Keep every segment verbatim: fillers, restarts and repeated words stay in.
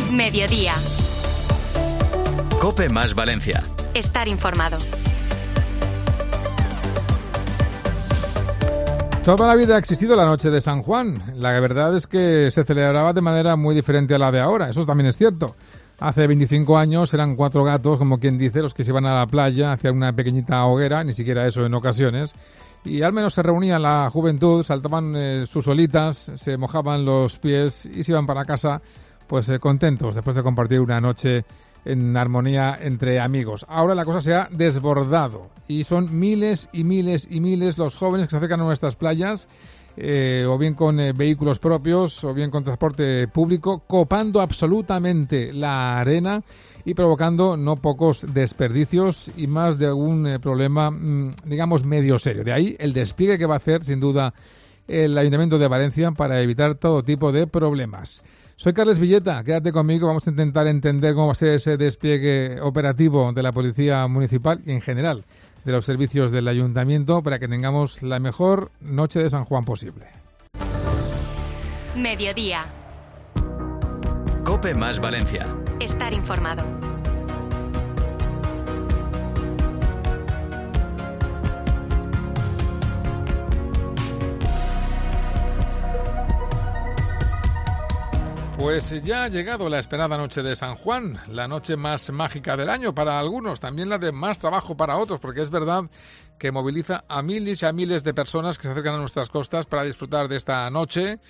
Mediodía. COPE más Valencia. Estar informado. Toda la vida ha existido la noche de San Juan. La verdad es que se celebraba de manera muy diferente a la de ahora. Eso también es cierto. Hace veinticinco años eran cuatro gatos, como quien dice, los que se iban a la playa, hacían una pequeñita hoguera, ni siquiera eso en ocasiones. Y al menos se reunía la juventud, saltaban eh, sus olitas, se mojaban los pies y se iban para casa pues eh, contentos después de compartir una noche en armonía entre amigos. Ahora la cosa se ha desbordado y son miles y miles y miles los jóvenes que se acercan a nuestras playas, eh, o bien con eh, vehículos propios o bien con transporte público, copando absolutamente la arena y provocando no pocos desperdicios y más de algún eh, problema, mmm, digamos, medio serio. De ahí el despliegue que va a hacer, sin duda, el Ayuntamiento de Valencia para evitar todo tipo de problemas. Soy Carles Villeta, quédate conmigo, vamos a intentar entender cómo va a ser ese despliegue operativo de la Policía Municipal y en general de los servicios del Ayuntamiento para que tengamos la mejor noche de San Juan posible. Mediodía. COPE más Valencia. Estar informado. Pues ya ha llegado la esperada noche de San Juan, la noche más mágica del año para algunos, también la de más trabajo para otros, porque es verdad que moviliza a miles y a miles de personas que se acercan a nuestras costas para disfrutar de esta noche,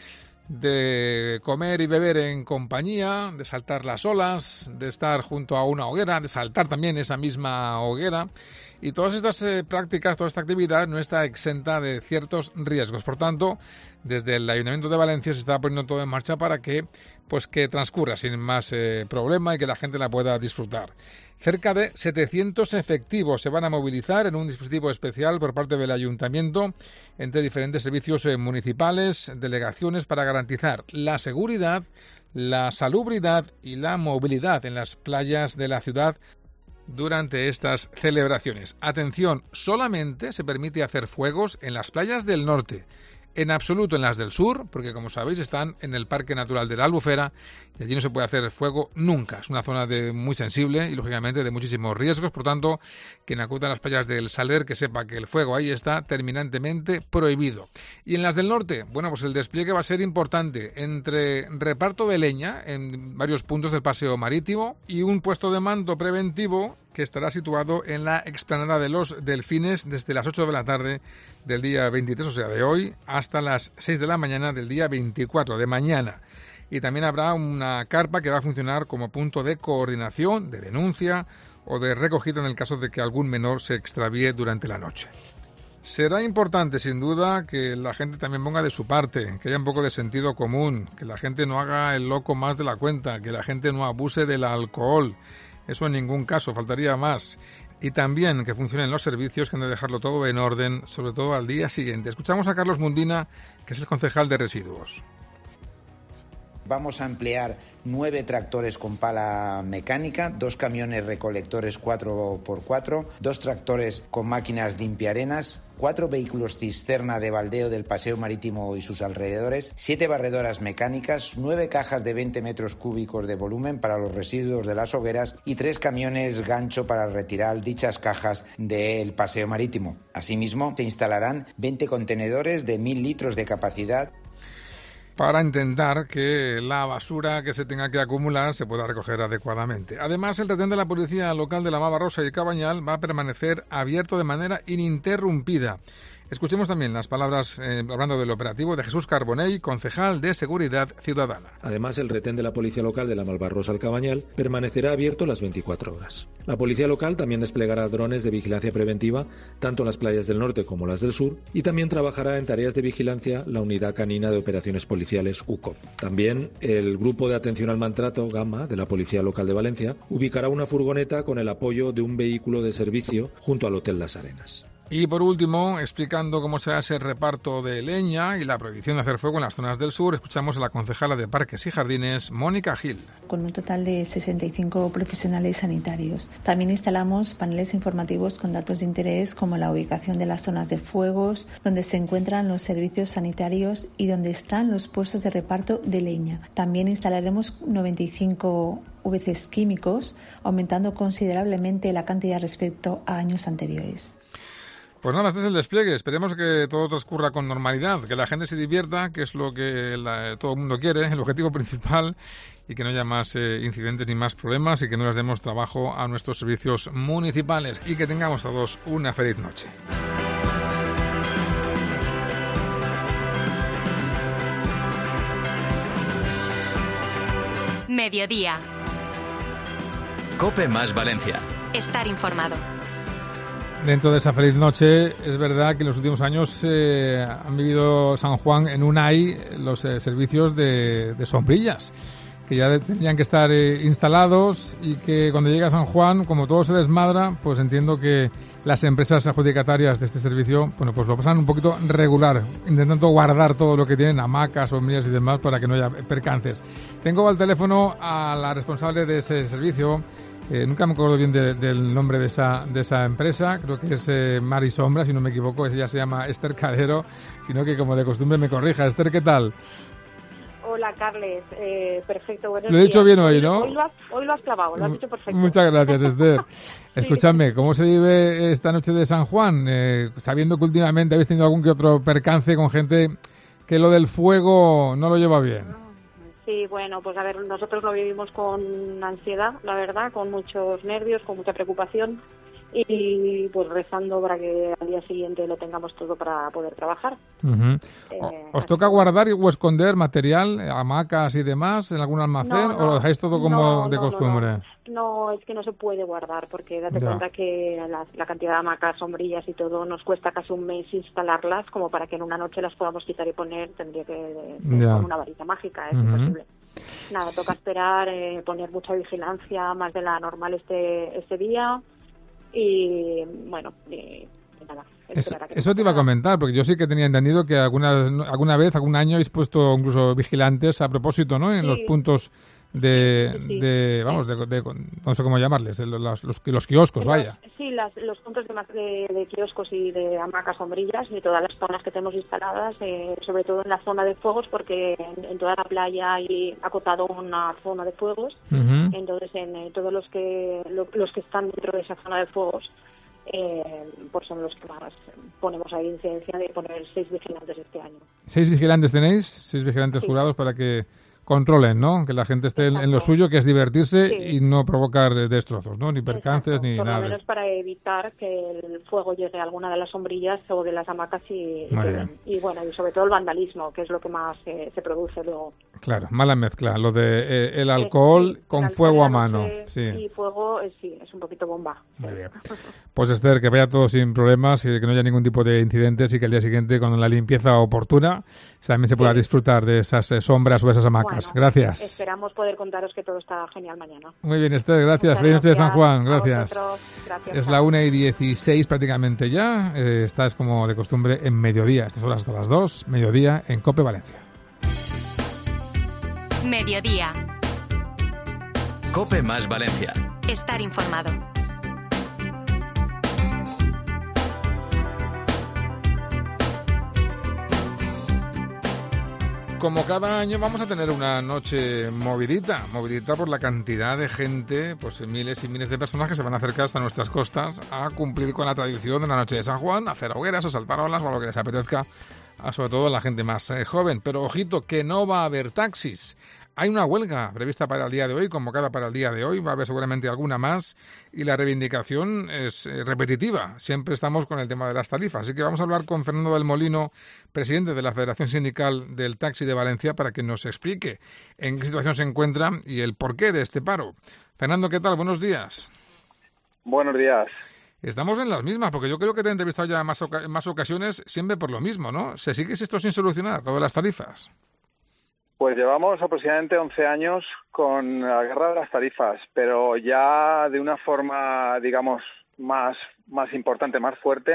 de comer y beber en compañía, de saltar las olas, de estar junto a una hoguera, de saltar también esa misma hoguera. Y todas estas eh, prácticas, toda esta actividad no está exenta de ciertos riesgos. Por tanto, desde el Ayuntamiento de Valencia se está poniendo todo en marcha para que, pues, que transcurra sin más eh, problema y que la gente la pueda disfrutar. Cerca de setecientos efectivos se van a movilizar en un dispositivo especial por parte del Ayuntamiento entre diferentes servicios eh, municipales, delegaciones, para garantizar la seguridad, la salubridad y la movilidad en las playas de la ciudad durante estas celebraciones. Atención, solamente se permite hacer fuegos en las playas del norte, en absoluto en las del sur, porque como sabéis están en el Parque Natural de la Albufera y allí no se puede hacer fuego nunca. Es una zona de muy sensible y lógicamente de muchísimos riesgos, por tanto, quien acuda a las playas del Saler que sepa que el fuego ahí está terminantemente prohibido. Y en las del norte, bueno, pues el despliegue va a ser importante entre reparto de leña en varios puntos del paseo marítimo y un puesto de mando preventivo que estará situado en la explanada de los Delfines desde las ocho de la tarde del día veintitrés, o sea, de hoy, hasta las seis de la mañana del día veinticuatro, de mañana. Y también habrá una carpa que va a funcionar como punto de coordinación, de denuncia o de recogida en el caso de que algún menor se extravíe durante la noche. Será importante, sin duda, que la gente también ponga de su parte, que haya un poco de sentido común, que la gente no haga el loco más de la cuenta, que la gente no abuse del alcohol. Eso en ningún caso, faltaría más. Y también que funcionen los servicios, que han de dejarlo todo en orden, sobre todo al día siguiente. Escuchamos a Carlos Mundina, que es el concejal de residuos. Vamos a emplear nueve tractores con pala mecánica, dos camiones recolectores cuatro por cuatro, dos tractores con máquinas limpiarenas, cuatro vehículos cisterna de baldeo del paseo marítimo y sus alrededores, siete barredoras mecánicas, nueve cajas de veinte metros cúbicos de volumen para los residuos de las hogueras y tres camiones gancho para retirar dichas cajas del paseo marítimo. Asimismo, se instalarán veinte contenedores de mil litros de capacidad para intentar que la basura que se tenga que acumular se pueda recoger adecuadamente. Además, el retén de la Policía Local de la Malvarrosa y Cabañal va a permanecer abierto de manera ininterrumpida. Escuchemos también las palabras, eh, hablando del operativo, de Jesús Carbonell, concejal de Seguridad Ciudadana. Además, el retén de la Policía Local de la Malvarrosa al Cabañal permanecerá abierto las veinticuatro horas. La Policía Local también desplegará drones de vigilancia preventiva, tanto en las playas del norte como las del sur, y también trabajará en tareas de vigilancia la Unidad Canina de Operaciones Policiales, U C O P. También el Grupo de Atención al Maltrato, Gamma, de la Policía Local de Valencia, ubicará una furgoneta con el apoyo de un vehículo de servicio junto al Hotel Las Arenas. Y por último, explicando cómo será ese reparto de leña y la prohibición de hacer fuego en las zonas del sur, escuchamos a la concejala de Parques y Jardines, Mónica Gil. Con un total de sesenta y cinco profesionales sanitarios. También instalamos paneles informativos con datos de interés como la ubicación de las zonas de fuegos, donde se encuentran los servicios sanitarios y donde están los puestos de reparto de leña. También instalaremos noventa y cinco V Cs químicos, aumentando considerablemente la cantidad respecto a años anteriores. Pues nada, este es el despliegue. Esperemos que todo transcurra con normalidad, que la gente se divierta, que es lo que la, todo el mundo quiere, el objetivo principal, y que no haya más eh, incidentes ni más problemas y que no les demos trabajo a nuestros servicios municipales y que tengamos todos una feliz noche. Mediodía. COPE más Valencia. Estar informado. Dentro de esa feliz noche, es verdad que en los últimos años eh, han vivido San Juan en un hay los eh, servicios de, de sombrillas, que ya de, tendrían que estar eh, instalados y que cuando llega San Juan, como todo se desmadra, pues entiendo que las empresas adjudicatarias de este servicio, bueno, pues lo pasan un poquito regular, intentando guardar todo lo que tienen, hamacas, sombrillas y demás, para que no haya percances. Tengo al teléfono a la responsable de ese servicio. Eh, nunca me acuerdo bien de, del nombre de esa de esa empresa, creo que es eh, Mar y Sombra, si no me equivoco, ella se llama Esther Calero, sino que como de costumbre me corrija. Esther, ¿qué tal? Hola, Carles, eh, perfecto, buenos Lo he dicho días. bien hoy, ¿no? Hoy lo has, hoy lo has clavado, lo has dicho perfecto. Muchas gracias, Esther. Escúchame, ¿cómo se vive esta noche de San Juan? Eh, sabiendo que últimamente habéis tenido algún que otro percance con gente que lo del fuego no lo lleva bien. Sí, bueno, pues a ver, nosotros lo vivimos con ansiedad, la verdad, con muchos nervios, con mucha preocupación y pues rezando para que al día siguiente lo tengamos todo para poder trabajar. Uh-huh. eh, ¿Os toca guardar o esconder material, hamacas y demás en algún almacén no, no, o lo dejáis todo como no, de no, costumbre? No, no. no, es que no se puede guardar porque date Ya. cuenta que la, la cantidad de hamacas, sombrillas y todo nos cuesta casi un mes instalarlas, como para que en una noche las podamos quitar y poner, tendría que ser Ya. como una varita mágica, es Uh-huh. imposible. Nada, toca esperar, eh, poner mucha vigilancia, más de la normal este este día y bueno, y, y nada. Eso, esperar a que eso nos te iba a pueda- comentar, porque yo sí que tenía entendido que alguna alguna vez, algún año, habéis puesto incluso vigilantes a propósito, ¿no? En Sí. los puntos de, Sí, sí. de vamos, de, de- no sé cómo llamarles, los, los, los kioscos, Los- vaya. Sí, las, los puntos de, ma- de, de kioscos y de hamacas, sombrillas y todas las zonas que tenemos instaladas, eh, sobre todo en la zona de fuegos, porque en, en toda la playa hay acotado una zona de fuegos. Ujú. Entonces, en eh, todos los que lo- los que están dentro de esa zona de fuegos, eh, pues son los que más ponemos ahí incidencia de poner seis vigilantes este año. ¿Seis vigilantes tenéis? ¿Seis vigilantes Sí. jurados para que controlen, ¿no? Que la gente esté en, en lo Exacto. suyo, que es divertirse Sí. y no provocar eh, destrozos, ¿no? Ni percances Exacto, ni por nada. lo menos para evitar que el fuego llegue a alguna de las sombrillas o de las hamacas y, y, Muy que- bien. y bueno, y sobre todo el vandalismo, que es lo que más eh, se produce luego. Claro, mala mezcla, lo de eh, el alcohol Sí, con el fuego a alcohol mano. noche Sí. Y fuego, eh, sí, es un poquito bomba. Muy bien. Pues Esther, que vaya todo sin problemas y que no haya ningún tipo de incidentes y que al día siguiente, con la limpieza oportuna, también se pueda Sí. disfrutar de esas eh, sombras o esas hamacas. Bueno, Gracias. Esperamos poder contaros que todo está genial mañana. Muy bien, Esther, gracias. Muchas Feliz noche de San gracias Juan, a gracias. vosotros. Gracias, Es chao. la una y dieciséis prácticamente ya. Eh, estás como de costumbre en mediodía. Estas horas hasta las dos, mediodía en COPE Valencia. Mediodía. COPE más Valencia. Estar informado. Como cada año vamos a tener una noche movidita, movidita por la cantidad de gente, pues miles y miles de personas que se van a acercar hasta nuestras costas a cumplir con la tradición de la noche de San Juan, a hacer hogueras, a saltar olas o lo que les apetezca, a sobre todo a la gente más eh, joven. Pero ojito, que no va a haber taxis. Hay una huelga prevista para el día de hoy, convocada para el día de hoy, va a haber seguramente alguna más, y la reivindicación es eh, repetitiva. Siempre estamos con el tema de las tarifas. Así que vamos a hablar con Fernando del Molino, presidente de la Federación Sindical del Taxi de Valencia, para que nos explique en qué situación se encuentra y el porqué de este paro. Fernando, ¿qué tal? Buenos días. Buenos días. Estamos en las mismas, porque yo creo que te he entrevistado ya en más, oca- en más ocasiones, siempre por lo mismo, ¿no? ¿Se sigue esto sin solucionar, lo de las tarifas? Pues llevamos aproximadamente once años con la guerra de las tarifas, pero ya de una forma, digamos, más, más importante, más fuerte,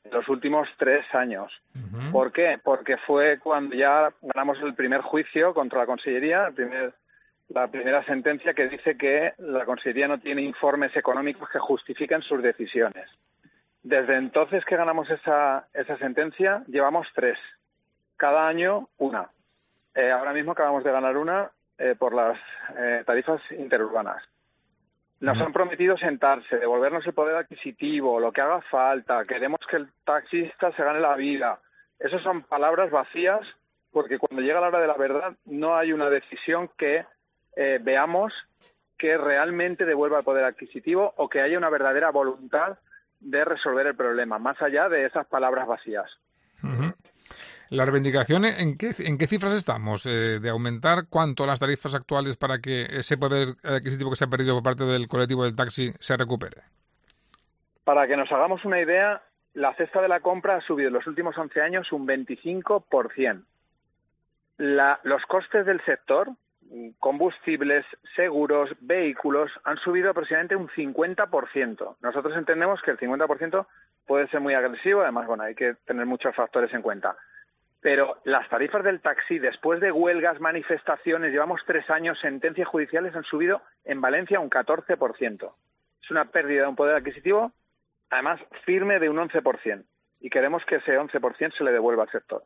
en los últimos tres años. Uh-huh. ¿Por qué? Porque fue cuando ya ganamos el primer juicio contra la Consellería, el primer, la primera sentencia que dice que la Consellería no tiene informes económicos que justifiquen sus decisiones. Desde entonces que ganamos esa, esa sentencia, llevamos tres. Cada año, una. Eh, ahora mismo acabamos de ganar una eh, por las eh, tarifas interurbanas. Nos han prometido sentarse, devolvernos el poder adquisitivo, lo que haga falta, queremos que el taxista se gane la vida. Esas son palabras vacías porque cuando llega la hora de la verdad no hay una decisión que eh, veamos que realmente devuelva el poder adquisitivo o que haya una verdadera voluntad de resolver el problema, más allá de esas palabras vacías. Uh-huh. ¿La reivindicación en qué, en qué cifras estamos? Eh, ¿De aumentar cuánto las tarifas actuales para que ese poder adquisitivo que se ha perdido por parte del colectivo del taxi se recupere? Para que nos hagamos una idea, la cesta de la compra ha subido en los últimos once años un veinticinco por ciento. La, los costes del sector, combustibles, seguros, vehículos, han subido aproximadamente un cincuenta por ciento. Nosotros entendemos que el cincuenta por ciento puede ser muy agresivo, además, bueno, hay que tener muchos factores en cuenta. Pero las tarifas del taxi, después de huelgas, manifestaciones, llevamos tres años, sentencias judiciales, han subido en Valencia un catorce por ciento. Es una pérdida de un poder adquisitivo, además, firme de un once por ciento. Y queremos que ese once por ciento se le devuelva al sector.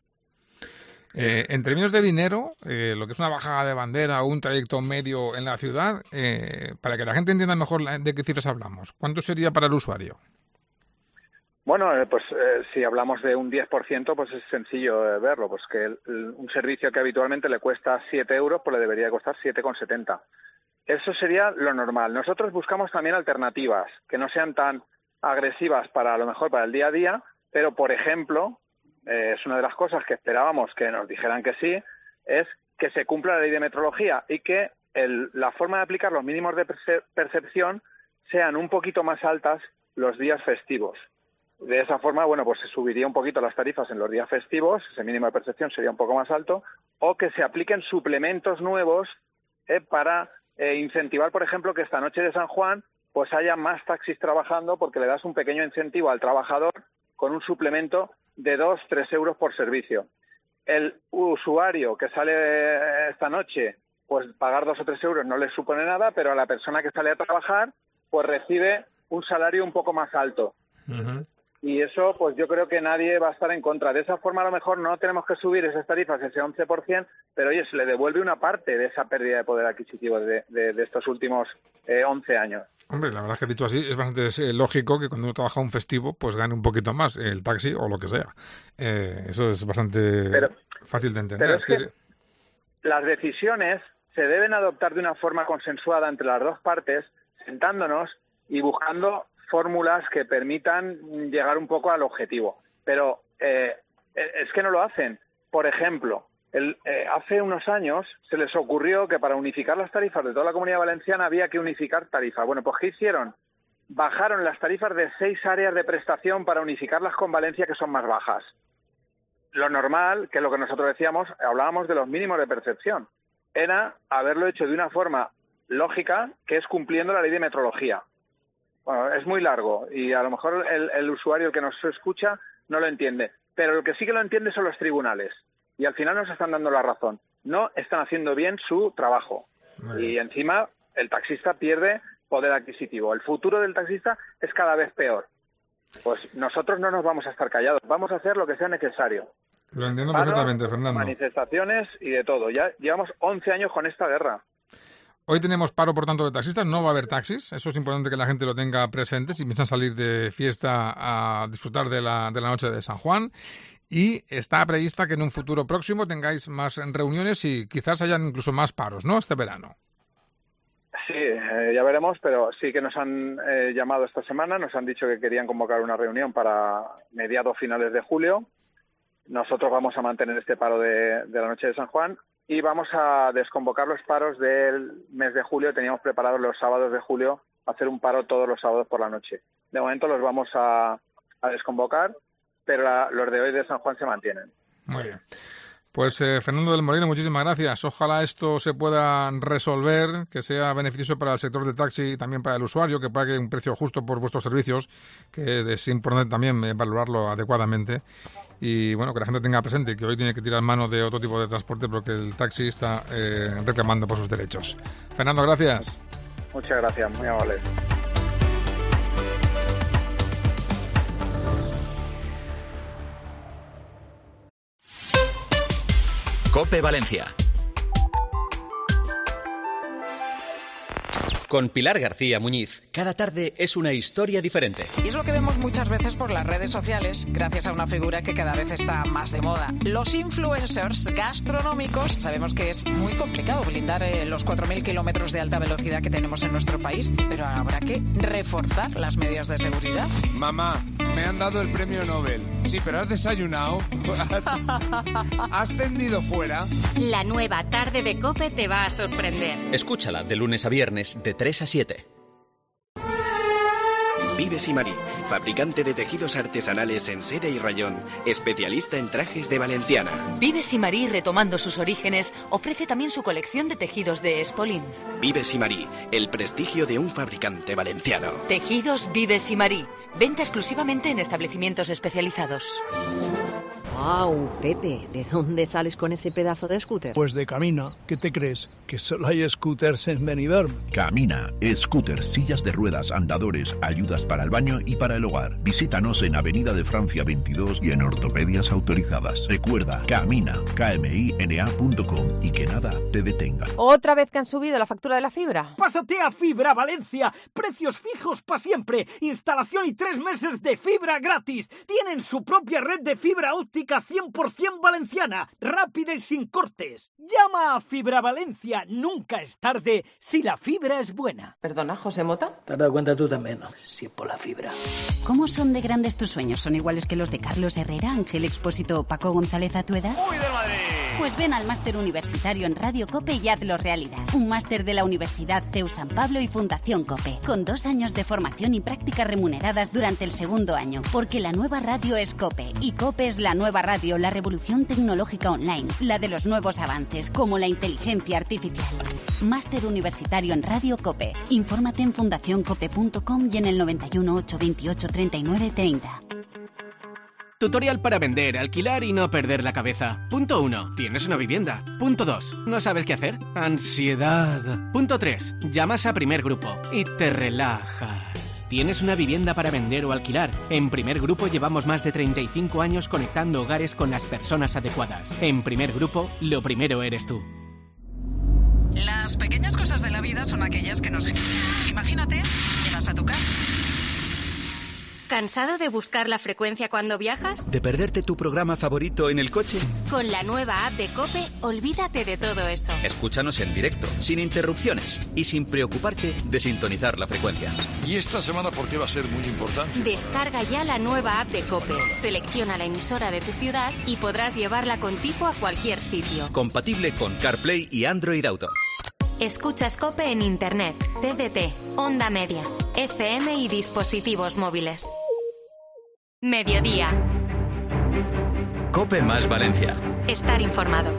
Eh, en términos de dinero, eh, lo que es una bajada de bandera o un trayecto medio en la ciudad, eh, para que la gente entienda mejor de qué cifras hablamos, ¿cuánto sería para el usuario? Bueno, eh, pues eh, si hablamos de un diez por ciento, pues es sencillo eh, verlo, pues que el, el, un servicio que habitualmente le cuesta siete euros, pues le debería costar siete con setenta. Eso sería lo normal. Nosotros buscamos también alternativas que no sean tan agresivas para a lo mejor para el día a día, pero por ejemplo, eh, es una de las cosas que esperábamos que nos dijeran que sí, es que se cumpla la ley de metrología y que el, la forma de aplicar los mínimos de perce- percepción sean un poquito más altas los días festivos. De esa forma, bueno, pues se subiría un poquito las tarifas en los días festivos, ese mínimo de percepción sería un poco más alto, o que se apliquen suplementos nuevos eh, para eh, incentivar, por ejemplo, que esta noche de San Juan pues haya más taxis trabajando porque le das un pequeño incentivo al trabajador con un suplemento de dos, tres euros por servicio. El usuario que sale esta noche, pues pagar dos o tres euros no le supone nada, pero a la persona que sale a trabajar, pues recibe un salario un poco más alto. Uh-huh. Y eso, pues yo creo que nadie va a estar en contra. De esa forma, a lo mejor no tenemos que subir esas tarifas, ese once por ciento, pero oye, se le devuelve una parte de esa pérdida de poder adquisitivo de, de, de estos últimos eh, once años. Hombre, la verdad es que dicho así, es bastante eh, lógico que cuando uno trabaja un festivo, pues gane un poquito más el taxi o lo que sea. Eh, eso es bastante pero, fácil de entender. Pero es sí, que sí. Las decisiones se deben adoptar de una forma consensuada entre las dos partes, sentándonos y buscando fórmulas que permitan llegar un poco al objetivo. Pero eh, es que no lo hacen. Por ejemplo, el, eh, hace unos años se les ocurrió que para unificar las tarifas de toda la Comunidad Valenciana había que unificar tarifas. Bueno, pues ¿qué hicieron? Bajaron las tarifas de seis áreas de prestación para unificarlas con Valencia, que son más bajas. Lo normal, que es lo que nosotros decíamos, hablábamos de los mínimos de percepción, era haberlo hecho de una forma lógica, que es cumpliendo la ley de metrología. Bueno, es muy largo y a lo mejor el, el usuario que nos escucha no lo entiende, pero lo que sí que lo entiende son los tribunales y al final nos están dando la razón. No están haciendo bien su trabajo y encima el taxista pierde poder adquisitivo. El futuro del taxista es cada vez peor. Pues nosotros no nos vamos a estar callados, vamos a hacer lo que sea necesario. Lo entiendo Paros, perfectamente, Fernando. Manifestaciones y de todo. Ya llevamos once años con esta guerra. Hoy tenemos paro, por tanto, de taxistas. No va a haber taxis. Eso es importante que la gente lo tenga presente si piensan salir de fiesta a disfrutar de la, de la noche de San Juan. Y está prevista que en un futuro próximo tengáis más reuniones y quizás hayan incluso más paros, ¿no?, este verano. Sí, eh, ya veremos, pero sí que nos han eh, llamado esta semana, nos han dicho que querían convocar una reunión para mediados finales de julio. Nosotros vamos a mantener este paro de, de la noche de San Juan y vamos a desconvocar los paros del mes de julio. Teníamos preparados los sábados de julio hacer un paro todos los sábados por la noche. De momento los vamos a, a desconvocar, pero la, los de hoy de San Juan se mantienen. Muy bien. Pues eh, Fernando del Molino, muchísimas gracias. Ojalá esto se pueda resolver, que sea beneficioso para el sector del taxi y también para el usuario, que pague un precio justo por vuestros servicios, que es importante también eh, valorarlo adecuadamente. Y bueno, que la gente tenga presente que hoy tiene que tirar mano de otro tipo de transporte porque el taxi está eh, reclamando por sus derechos. Fernando, gracias. Muchas gracias, muy amable. COPE Valencia. Con Pilar García Muñiz, cada tarde es una historia diferente. Y es lo que vemos muchas veces por las redes sociales, gracias a una figura que cada vez está más de moda. Los influencers gastronómicos. Sabemos que es muy complicado blindar eh, los cuatro mil kilómetros de alta velocidad que tenemos en nuestro país, pero habrá que reforzar las medidas de seguridad. Mamá, me han dado el premio Nobel. Sí, pero ¿has desayunado? ¿Has, ¿Has tendido fuera? La nueva tarde de COPE te va a sorprender. Escúchala de lunes a viernes de tres a siete. Vives y Marí, fabricante de tejidos artesanales en seda y rayón, especialista en trajes de valenciana. Vives y Marí, retomando sus orígenes, ofrece también su colección de tejidos de Espolín. Vives y Marí, el prestigio de un fabricante valenciano. Tejidos Vives y Marí, venta exclusivamente en establecimientos especializados. ¡Wow, Pepe! ¿De dónde sales con ese pedazo de scooter? Pues de Camina. ¿Qué te crees? ¿Que solo hay scooters en Benidorm? Camina, scooters, sillas de ruedas, andadores, ayudas para el baño y para el hogar. Visítanos en Avenida de Francia veintidós y en ortopedias autorizadas. Recuerda, Camina, K M I N A punto com y que nada te detenga. ¿Otra vez que han subido la factura de la fibra? Pásate a Fibra Valencia. Precios fijos para siempre. Instalación y tres meses de fibra gratis. Tienen su propia red de fibra óptica cien por ciento valenciana, rápida y sin cortes. Llama a Fibra Valencia, nunca es tarde si la fibra es buena. Perdona, José Mota. Te has dado cuenta tú también, ¿no? Si es por la fibra. ¿Cómo son de grandes tus sueños? ¿Son iguales que los de Carlos Herrera, Ángel Expósito o Paco González a tu edad? ¡Uy, del Madrid! Pues ven al máster universitario en Radio COPE y hazlo realidad. Un máster de la Universidad C E U San Pablo y Fundación COPE, con dos años de formación y prácticas remuneradas durante el segundo año. Porque la nueva radio es COPE, y COPE es la nueva radio, la revolución tecnológica online, la de los nuevos avances, como la inteligencia artificial. Máster universitario en Radio COPE. Infórmate en fundación cope punto com y en el noventa y uno, ochocientos veintiocho, treinta y nueve treinta. Tutorial para vender, alquilar y no perder la cabeza. Punto uno. Tienes una vivienda. Punto dos. ¿No sabes qué hacer? Ansiedad. Punto tres. Llamas a Primer Grupo y te relajas. ¿Tienes una vivienda para vender o alquilar? En Primer Grupo llevamos más de treinta y cinco años conectando hogares con las personas adecuadas. En Primer Grupo, lo primero eres tú. Las pequeñas cosas de la vida son aquellas que nos... Imagínate que vas a tocar. ¿Cansado de buscar la frecuencia cuando viajas? ¿De perderte tu programa favorito en el coche? Con la nueva app de COPE, olvídate de todo eso. Escúchanos en directo, sin interrupciones y sin preocuparte de sintonizar la frecuencia. ¿Y esta semana por qué va a ser muy importante? Descarga ya la nueva app de COPE, selecciona la emisora de tu ciudad y podrás llevarla contigo a cualquier sitio. Compatible con CarPlay y Android Auto. Escuchas COPE en Internet, T D T, Onda Media, F M y dispositivos móviles. Mediodía. COPE más Valencia. Estar informado.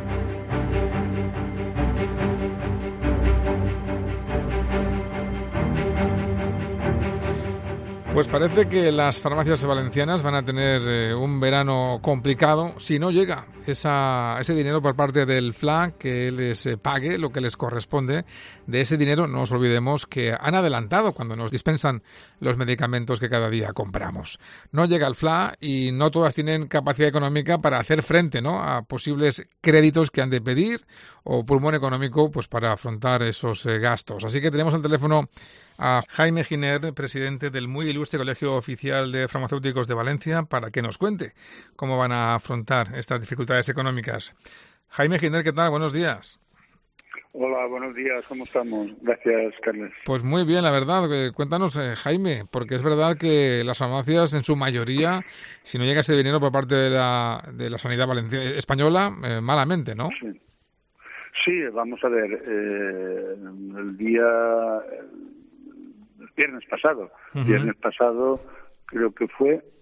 Pues parece que las farmacias valencianas van a tener eh, un verano complicado si no llega esa, ese dinero por parte del F L A que les eh, pague lo que les corresponde. De ese dinero no nos olvidemos que han adelantado cuando nos dispensan los medicamentos que cada día compramos. No llega el F L A y no todas tienen capacidad económica para hacer frente, ¿no?, a posibles créditos que han de pedir o pulmón económico pues para afrontar esos eh, gastos. Así que tenemos al teléfono a Jaime Giner, presidente del muy ilustre Colegio Oficial de Farmacéuticos de Valencia, para que nos cuente cómo van a afrontar estas dificultades económicas. Jaime Giner, ¿qué tal? Buenos días. Hola, buenos días. ¿Cómo estamos? Gracias, Carles. Pues muy bien, la verdad. Cuéntanos, eh, Jaime, porque es verdad que las farmacias, en su mayoría, si no llega ese dinero por parte de la, de la sanidad valenciana, española, eh, malamente, ¿no? Sí. Sí, vamos a ver. Eh, el día... El viernes pasado. Uh-huh. Viernes pasado creo que fue,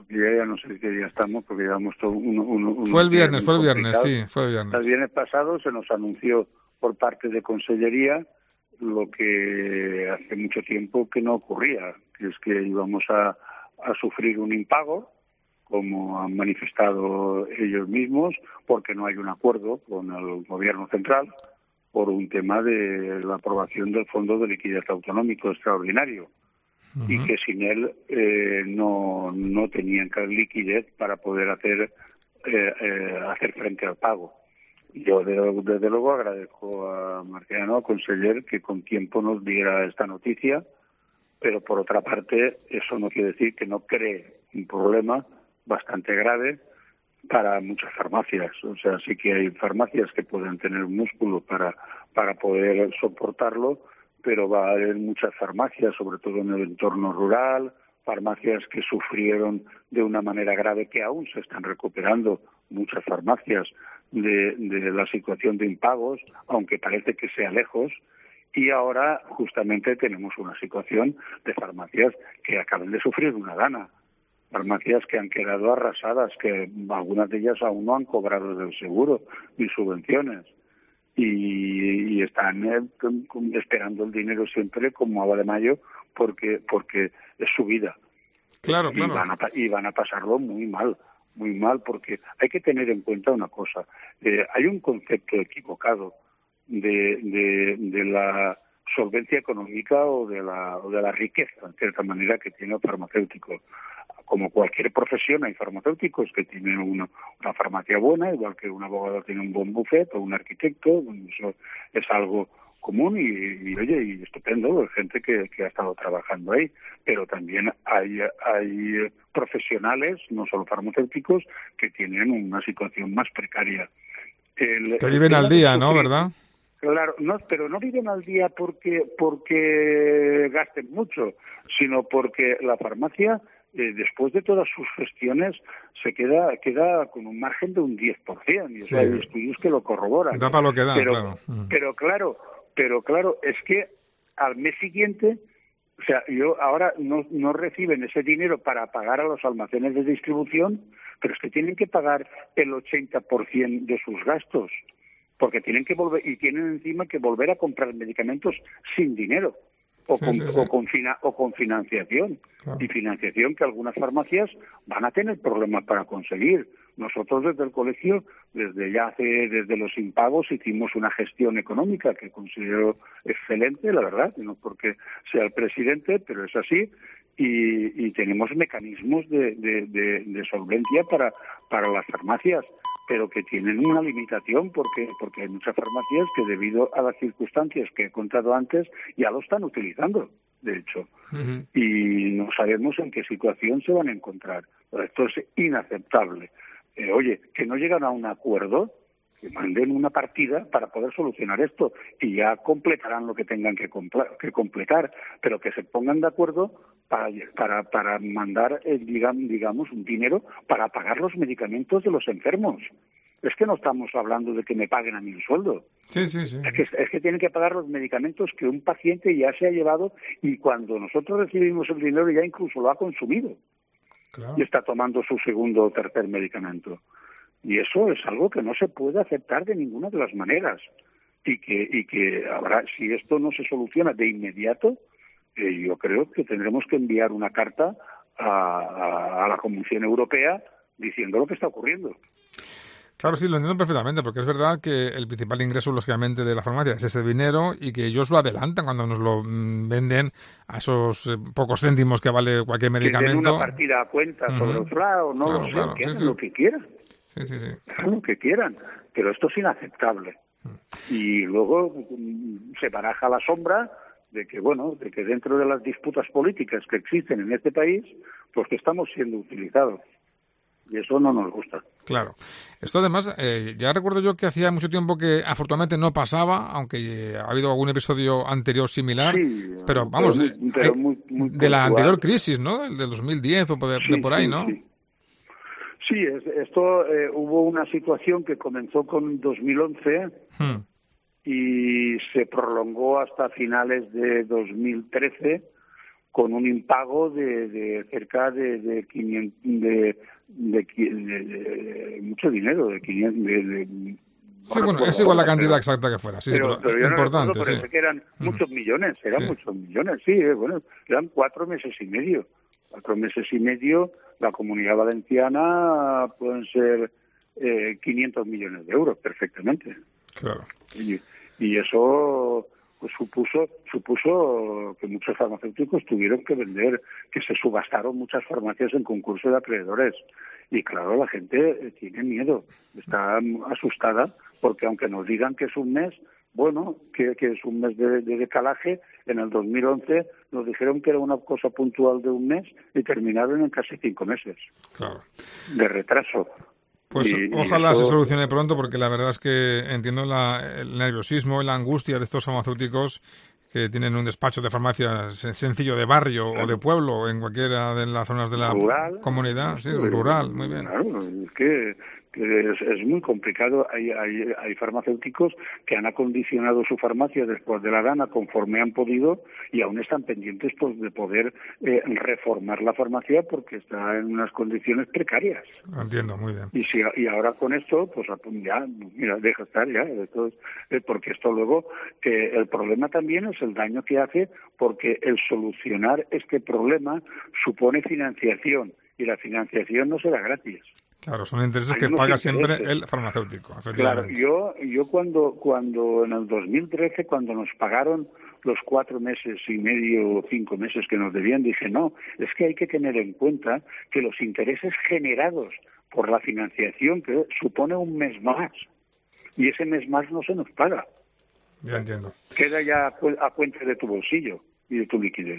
porque ya, ya no sé qué día estamos, porque llevamos todo uno, uno, uno Fue el viernes, fue el viernes, sí, fue el viernes. El viernes pasado se nos anunció por parte de Consellería lo que hace mucho tiempo que no ocurría, que es que íbamos a, a sufrir un impago, como han manifestado ellos mismos, porque no hay un acuerdo con el Gobierno central por un tema de la aprobación del Fondo de Liquidez Autonómico Extraordinario. Uh-huh. Y que sin él eh, no, no tenían liquidez para poder hacer, eh, eh, hacer frente al pago. Yo, de, desde luego, agradezco a Marciano, conseller, que con tiempo nos diera esta noticia, pero por otra parte, eso no quiere decir que no cree un problema bastante grave para muchas farmacias. O sea, sí que hay farmacias que pueden tener músculo para, para poder soportarlo, pero va a haber muchas farmacias, sobre todo en el entorno rural, farmacias que sufrieron de una manera grave, que aún se están recuperando, muchas farmacias de, de la situación de impagos, aunque parece que sea lejos, y ahora justamente tenemos una situación de farmacias que acaban de sufrir una gana, farmacias que han quedado arrasadas, que algunas de ellas aún no han cobrado del seguro ni subvenciones. Y, y están eh, esperando el dinero siempre como agua de mayo porque porque es su vida. Claro, y claro. Van a, y van a pasarlo muy mal, muy mal, porque hay que tener en cuenta una cosa. Eh, hay un concepto equivocado de, de, de la solvencia económica o de la, o de la riqueza, en cierta manera, que tiene el farmacéutico. Como cualquier profesión, hay farmacéuticos que tienen una, una farmacia buena, igual que un abogado tiene un buen buffet o un arquitecto, eso es algo común y, y oye, y estupendo, hay gente que, que ha estado trabajando ahí, pero también hay, hay profesionales, no solo farmacéuticos, que tienen una situación más precaria. El, que viven al día, ¿no? ¿Verdad? Claro, no, pero no viven al día porque porque gasten mucho, sino porque la farmacia, Eh, después de todas sus gestiones, se queda queda con un margen de un diez por ciento, y sí. Hay estudios que lo corroboran. Da para lo que da, pero, claro. Pero claro, pero claro, es que al mes siguiente, o sea, yo ahora no, no reciben ese dinero para pagar a los almacenes de distribución, pero es que tienen que pagar el ochenta por ciento de sus gastos, porque tienen que volver, y tienen encima que volver a comprar medicamentos sin dinero. O con, sí, sí, sí. O, con fina, o con financiación. Claro. Y financiación que algunas farmacias van a tener problemas para conseguir. Nosotros desde el colegio, desde ya hace, desde los impagos, hicimos una gestión económica que considero excelente, la verdad, no porque sea el presidente, pero es así, y, y tenemos mecanismos de, de, de, de solvencia para, para las farmacias, pero que tienen una limitación porque porque hay muchas farmacias que debido a las circunstancias que he contado antes ya lo están utilizando, de hecho. Uh-huh. Y no sabemos en qué situación se van a encontrar. Esto es inaceptable. Eh, oye, que no llegan a un acuerdo, que manden una partida para poder solucionar esto y ya completarán lo que tengan que, compl- que completar, pero que se pongan de acuerdo para para para mandar, eh, digamos, digamos, un dinero para pagar los medicamentos de los enfermos. Es que no estamos hablando de que me paguen a mí el sueldo. Sí, sí, sí. Es que, es que tienen que pagar los medicamentos que un paciente ya se ha llevado y cuando nosotros recibimos el dinero ya incluso lo ha consumido. Claro. Y está tomando su segundo o tercer medicamento. Y eso es algo que no se puede aceptar de ninguna de las maneras. Y que, y que habrá, si esto no se soluciona de inmediato, eh, yo creo que tendremos que enviar una carta a, a, a la Comisión Europea diciendo lo que está ocurriendo. Claro, sí, lo entiendo perfectamente, porque es verdad que el principal ingreso, lógicamente, de la farmacia es ese dinero y que ellos lo adelantan cuando nos lo venden a esos eh, pocos céntimos que vale cualquier medicamento. Que den una partida a cuenta uh-huh. sobre otro lado, no claro, lo sé, claro, que sí, hagan sí. lo que quieran. Sí, sí, sí. Hagan lo que quieran, pero esto es inaceptable. Uh-huh. Y luego se baraja la sombra de que, bueno, de que dentro de las disputas políticas que existen en este país, pues que estamos siendo utilizados. Y eso no nos gusta. Claro. Esto además, eh, ya recuerdo yo que hacía mucho tiempo que afortunadamente no pasaba, aunque eh, ha habido algún episodio anterior similar, sí, pero vamos, pero muy, pero muy, muy de la anterior crisis, ¿no? El del dos mil diez o de, sí, de por ahí, sí, ¿no? Sí, sí es, esto eh, hubo una situación que comenzó con dos mil once hmm. y se prolongó hasta finales de dos mil trece, con un impago de, de cerca de, de, quinientos, de, de, de, de mucho dinero, de quinientos... De, de, sí, bueno, bueno, es igual la cantidad pero, exacta que fuera, sí, pero, sí, pero, pero yo importante, no recuerdo, sí. Pero sé que eran mm. muchos millones, eran sí. muchos millones, sí, eh, bueno, eran cuatro meses y medio. Cuatro meses y medio, la Comunidad Valenciana pueden ser eh, quinientos millones de euros, perfectamente. Claro. Y, y eso... Pues supuso supuso que muchos farmacéuticos tuvieron que vender, que se subastaron muchas farmacias en concurso de acreedores. Y claro, la gente tiene miedo, está asustada, porque aunque nos digan que es un mes, bueno, que, que es un mes de, de decalaje, en el dos mil once nos dijeron que era una cosa puntual de un mes y terminaron en casi cinco meses claro. de retraso. Pues y, ojalá y eso... se solucione pronto, porque la verdad es que entiendo la, el nerviosismo y la angustia de estos farmacéuticos que tienen un despacho de farmacia sencillo de barrio claro. o de pueblo, o en cualquiera de las zonas de la rural, comunidad. Sí, pues, rural, muy bien. Claro, es que, que es, es muy complicado. Hay, hay, hay farmacéuticos que han acondicionado su farmacia después de la gana conforme han podido y aún están pendientes pues, de poder eh, reformar la farmacia porque está en unas condiciones precarias. Entiendo, muy bien. Y si y ahora con esto, pues ya, mira, deja estar ya, esto es, eh, porque esto luego, que el problema también es el daño que hace, porque el solucionar este problema supone financiación y la financiación no será gratis. Claro, son intereses que paga siempre el farmacéutico, efectivamente. Claro, yo yo cuando cuando en el dos mil trece, cuando nos pagaron los cuatro meses y medio o cinco meses que nos debían, dije, no, es que hay que tener en cuenta que los intereses generados por la financiación que supone un mes más y ese mes más no se nos paga. Ya entiendo. Queda ya a cuenta de tu bolsillo y de tu liquidez.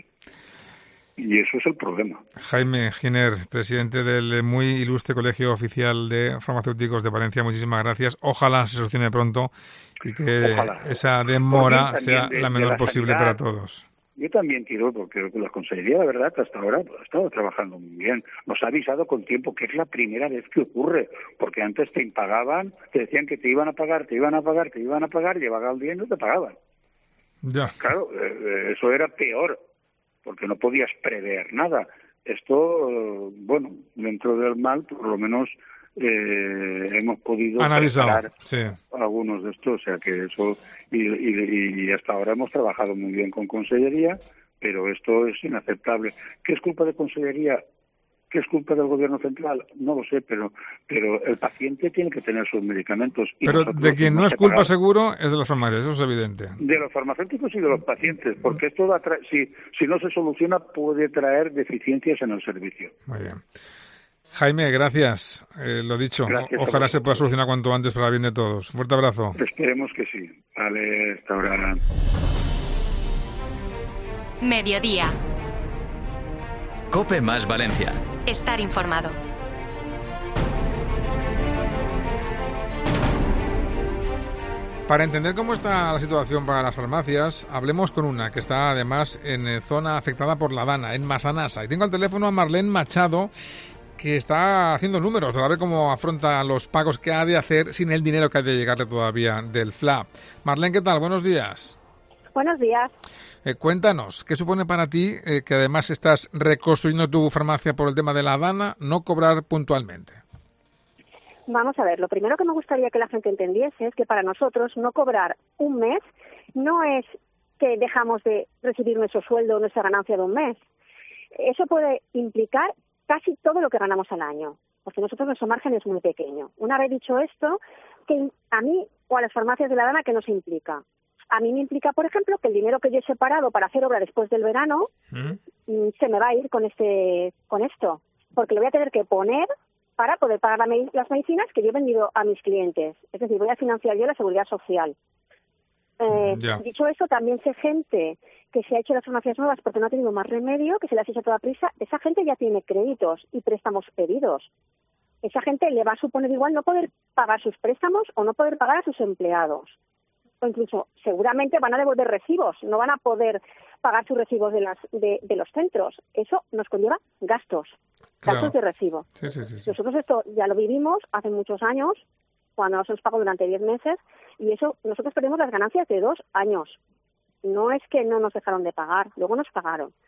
Y eso es el problema. Jaime Giner, presidente del muy ilustre Colegio Oficial de Farmacéuticos de Valencia, muchísimas gracias. Ojalá se solucione pronto y que Ojalá. esa demora sea de, la menor la posible sanidad. Para todos. Yo también quiero, porque la Consejería, la verdad, hasta ahora ha estado trabajando muy bien. Nos ha avisado con tiempo, que es la primera vez que ocurre, porque antes te impagaban, te decían que te iban a pagar, te iban a pagar, te iban a pagar, llegaba el día y no te pagaban. Ya. Claro, eh, eso era peor, porque no podías prever nada. Esto, bueno, dentro del mal, por lo menos eh, hemos podido analizar sí. algunos de estos, o sea que eso, y, y, y hasta ahora hemos trabajado muy bien con Consellería, pero esto es inaceptable. ¿Qué es culpa de Consellería? ¿Qué es culpa del Gobierno central? No lo sé, pero pero el paciente tiene que tener sus medicamentos. Y pero de quien no es culpa pagar. Seguro es de las farmacias, eso es evidente. De los farmacéuticos y de los pacientes, porque esto va a tra- si, si no se soluciona puede traer deficiencias en el servicio. Muy bien. Jaime, gracias. Eh, lo dicho, gracias ojalá se pueda solucionar cuanto antes para el bien de todos. Fuerte abrazo. Esperemos que sí. Vale, hasta ahora. Mediodía. COPE más Valencia. Estar informado. Para entender cómo está la situación para las farmacias, hablemos con una que está además en zona afectada por la Dana, en Massanassa. Y tengo al teléfono a Marlene Machado, que está haciendo números para ver cómo afronta los pagos que ha de hacer sin el dinero que ha de llegarle todavía del F L A. Marlene, ¿qué tal? Buenos días. Buenos días. Eh, cuéntanos, ¿qué supone para ti, eh, que además estás reconstruyendo tu farmacia por el tema de la Dana, no cobrar puntualmente? Vamos a ver, lo primero que me gustaría que la gente entendiese es que para nosotros no cobrar un mes no es que dejamos de recibir nuestro sueldo o nuestra ganancia de un mes. Eso puede implicar casi todo lo que ganamos al año, porque nosotros nuestro margen es muy pequeño. Una vez dicho esto, que a mí o a las farmacias de la Dana, ¿qué nos implica? A mí me implica, por ejemplo, que el dinero que yo he separado para hacer obra después del verano ¿Mm? se me va a ir con este con esto, porque lo voy a tener que poner para poder pagar la me- las medicinas que yo he vendido a mis clientes. Es decir, voy a financiar yo la seguridad social. Eh, dicho eso, también sé gente que se ha hecho las farmacias nuevas porque no ha tenido más remedio, que se las ha hecho a toda prisa. Esa gente ya tiene créditos y préstamos pedidos. Esa gente le va a suponer igual no poder pagar sus préstamos o no poder pagar a sus empleados. O incluso seguramente van a devolver recibos, no van a poder pagar sus recibos de, las, de, de los centros. Eso nos conlleva gastos, claro. gastos de recibo. Sí, sí, sí, sí. Nosotros esto ya lo vivimos hace muchos años, cuando nos pagó durante diez meses, y eso nosotros perdimos las ganancias de dos años. No es que no nos dejaron de pagar, luego nos pagaron.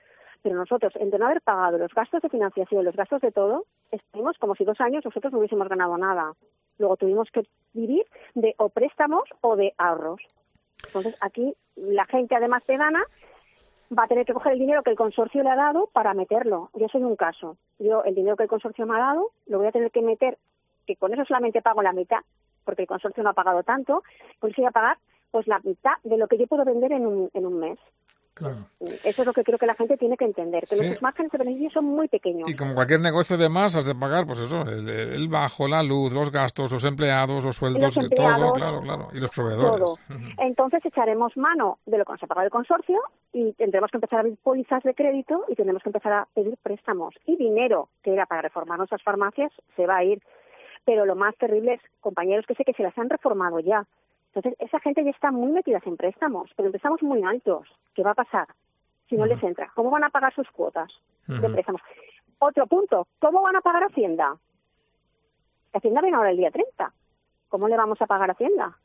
Pero nosotros, entre no haber pagado los gastos de financiación, los gastos de todo, estuvimos como si dos años nosotros no hubiésemos ganado nada. Luego tuvimos que vivir de o préstamos o de ahorros. Entonces, aquí la gente, además de gana, va a tener que coger el dinero que el consorcio le ha dado para meterlo. Yo soy un caso. Yo, el dinero que el consorcio me ha dado, lo voy a tener que meter, que con eso solamente pago la mitad, porque el consorcio no ha pagado tanto, pues voy a pagar pues la mitad de lo que yo puedo vender en un, en un mes. Claro. Eso es lo que creo que la gente tiene que entender, que Sí. nuestros márgenes de beneficio son muy pequeños. Y como cualquier negocio de más, has de pagar, pues eso, el, el bajo, la luz, los gastos, los empleados, los sueldos, Los todo, empleados, claro, claro, y los proveedores. Todo. Entonces echaremos mano de lo que nos ha pagado el consorcio y tendremos que empezar a abrir pólizas de crédito y tendremos que empezar a pedir préstamos. Y dinero, que era para reformar nuestras farmacias, se va a ir. Pero lo más terrible es, compañeros, que sé que se las han reformado ya. Entonces, esa gente ya está muy metida en préstamos, pero empezamos muy altos. ¿Qué va a pasar si no les entra? ¿Cómo van a pagar sus cuotas de Ujú. préstamos? Otro punto, ¿cómo van a pagar Hacienda? Hacienda viene ahora el día treinta. ¿Cómo le vamos a pagar a Hacienda?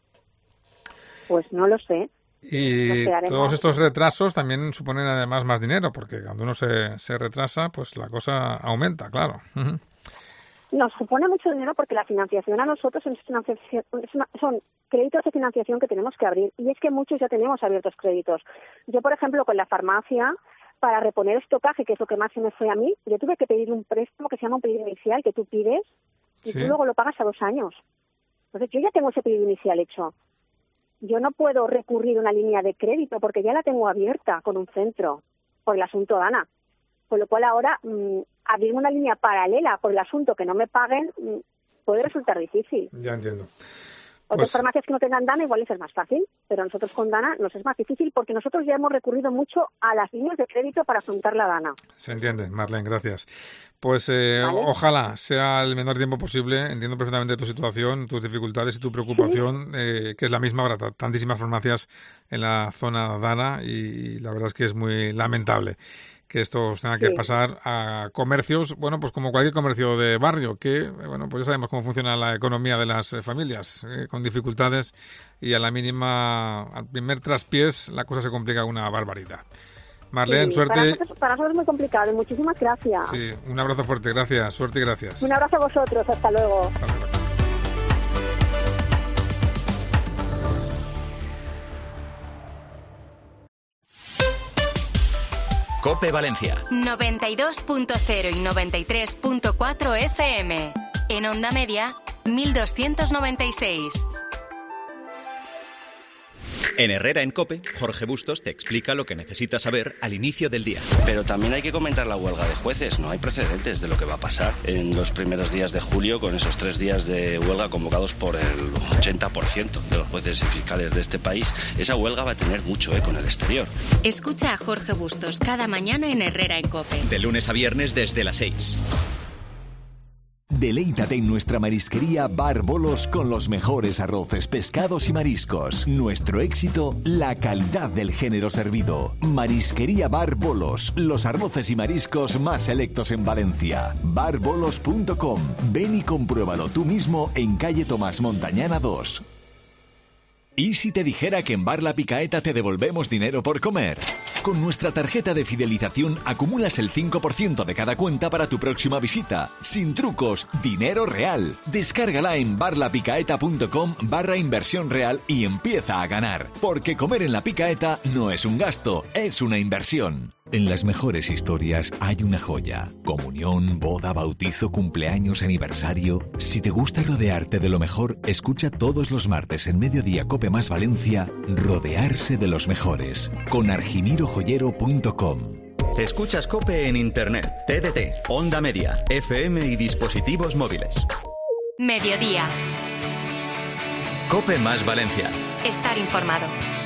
Pues no lo sé. Y Nos quedaremos. todos estos retrasos también suponen además más dinero, porque cuando uno se, se retrasa, pues la cosa aumenta, claro. Ujú. Nos supone mucho dinero porque la financiación a nosotros es financiación, es una- son créditos de financiación que tenemos que abrir. Y es que muchos ya tenemos abiertos créditos. Yo, por ejemplo, con la farmacia, para reponer estocaje, que es lo que más se me fue a mí, yo tuve que pedir un préstamo que se llama un pedido inicial, que tú pides y Sí. tú luego lo pagas a dos años. Entonces, yo ya tengo ese pedido inicial hecho. Yo no puedo recurrir a una línea de crédito porque ya la tengo abierta con un centro por el asunto DANA. Con lo cual ahora mmm, abrir una línea paralela por el asunto que no me paguen mmm, puede resultar difícil. Ya entiendo. Otras Pues- farmacias que no tengan DANA igual les es más fácil, pero nosotros con DANA nos es más difícil porque nosotros ya hemos recurrido mucho a las líneas de crédito para afrontar la DANA. Se entiende, Marlene, gracias. Pues eh, Vale. ojalá sea el menor tiempo posible. Entiendo perfectamente tu situación, tus dificultades y tu preocupación, eh, que es la misma para t- tantísimas farmacias en la zona DANA, y la verdad es que es muy lamentable que esto os tenga que Sí. pasar a comercios, bueno, pues como cualquier comercio de barrio, que, eh, bueno, pues ya sabemos cómo funciona la economía de las eh, familias, eh, con dificultades, y a la mínima, al primer traspiés, la cosa se complica una barbaridad. Marlene, Sí, suerte. Para nosotros, para nosotros es muy complicado y muchísimas gracias. Sí, un abrazo fuerte, gracias, suerte y gracias. Un abrazo a vosotros, hasta luego. COPE Valencia. noventa y dos punto cero y noventa y tres punto cuatro F M. En onda media, mil doscientos noventa y seis. En Herrera en COPE, Jorge Bustos te explica lo que necesitas saber al inicio del día. Pero también hay que comentar la huelga de jueces. No hay precedentes de lo que va a pasar en los primeros días de julio con esos tres días de huelga convocados por el ochenta por ciento de los jueces y fiscales de este país. Esa huelga va a tener mucho eco en el exterior. Escucha a Jorge Bustos cada mañana en Herrera en COPE. De lunes a viernes desde las seis. Deleítate en nuestra marisquería Bar Bolos con los mejores arroces, pescados y mariscos. Nuestro éxito, la calidad del género servido. Marisquería Bar Bolos, los arroces y mariscos más selectos en Valencia. bar bolos punto com. Ven y compruébalo tú mismo en calle Tomás Montañana dos. ¿Y si te dijera que en Bar La Picaeta te devolvemos dinero por comer? Con nuestra tarjeta de fidelización acumulas el cinco por ciento de cada cuenta para tu próxima visita. Sin trucos, dinero real. Descárgala en barlapicaeta punto com barra inversión real y empieza a ganar. Porque comer en La Picaeta no es un gasto, es una inversión. En las mejores historias hay una joya. Comunión, boda, bautizo, cumpleaños, aniversario. Si te gusta rodearte de lo mejor, escucha todos los martes en Mediodía Cope Más Valencia, Rodearse de los Mejores, con argimiro joyero punto com. Escuchas COPE en Internet, T D T, Onda Media, F M y dispositivos móviles. Mediodía. COPE Más Valencia. Estar informado.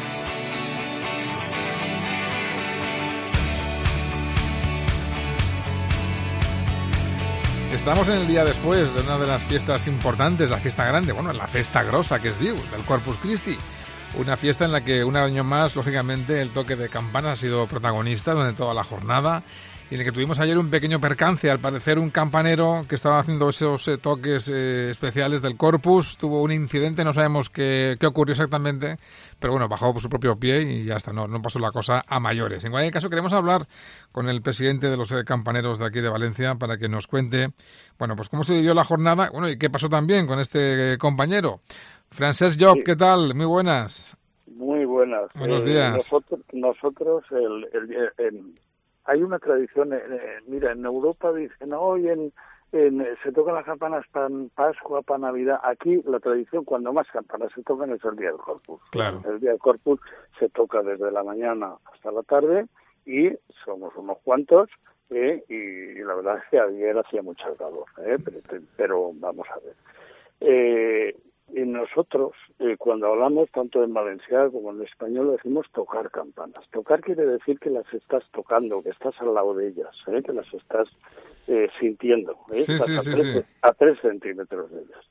Estamos en el día después de una de las fiestas importantes, la fiesta grande, bueno, la festa grossa, que es diu, del Corpus Christi. Una fiesta en la que un año más, lógicamente, el toque de campana ha sido protagonista durante toda la jornada, y en el que tuvimos ayer un pequeño percance. Al parecer un campanero que estaba haciendo esos eh, toques eh, especiales del Corpus tuvo un incidente, no sabemos qué, qué ocurrió exactamente, pero bueno, bajó por su propio pie y ya está, no, no pasó la cosa a mayores. En cualquier caso, queremos hablar con el presidente de los eh, campaneros de aquí de Valencia para que nos cuente, bueno, pues cómo se vivió la jornada, bueno, y qué pasó también con este eh, compañero. Francesc Llop, sí. ¿Qué tal? Muy buenas. Muy buenas. Buenos días. Eh, nosotros, nosotros el, el, el, el, hay una tradición, eh, mira, en Europa dicen, hoy en, en, se tocan las campanas para Pascua, para Navidad. Aquí la tradición, cuando más campanas se tocan, es el día del Corpus. Claro. El día del Corpus se toca desde la mañana hasta la tarde y somos unos cuantos. Eh, y, y la verdad es que ayer hacía mucha calor, eh, pero, pero vamos a ver. Eh, Y nosotros, eh, cuando hablamos tanto en valenciano como en español, decimos tocar campanas. Tocar quiere decir que las estás tocando, que estás al lado de ellas, ¿eh? Que las estás eh, sintiendo. ¿eh? Sí, estás sí, a, sí, tres, sí. a tres centímetros de ellas.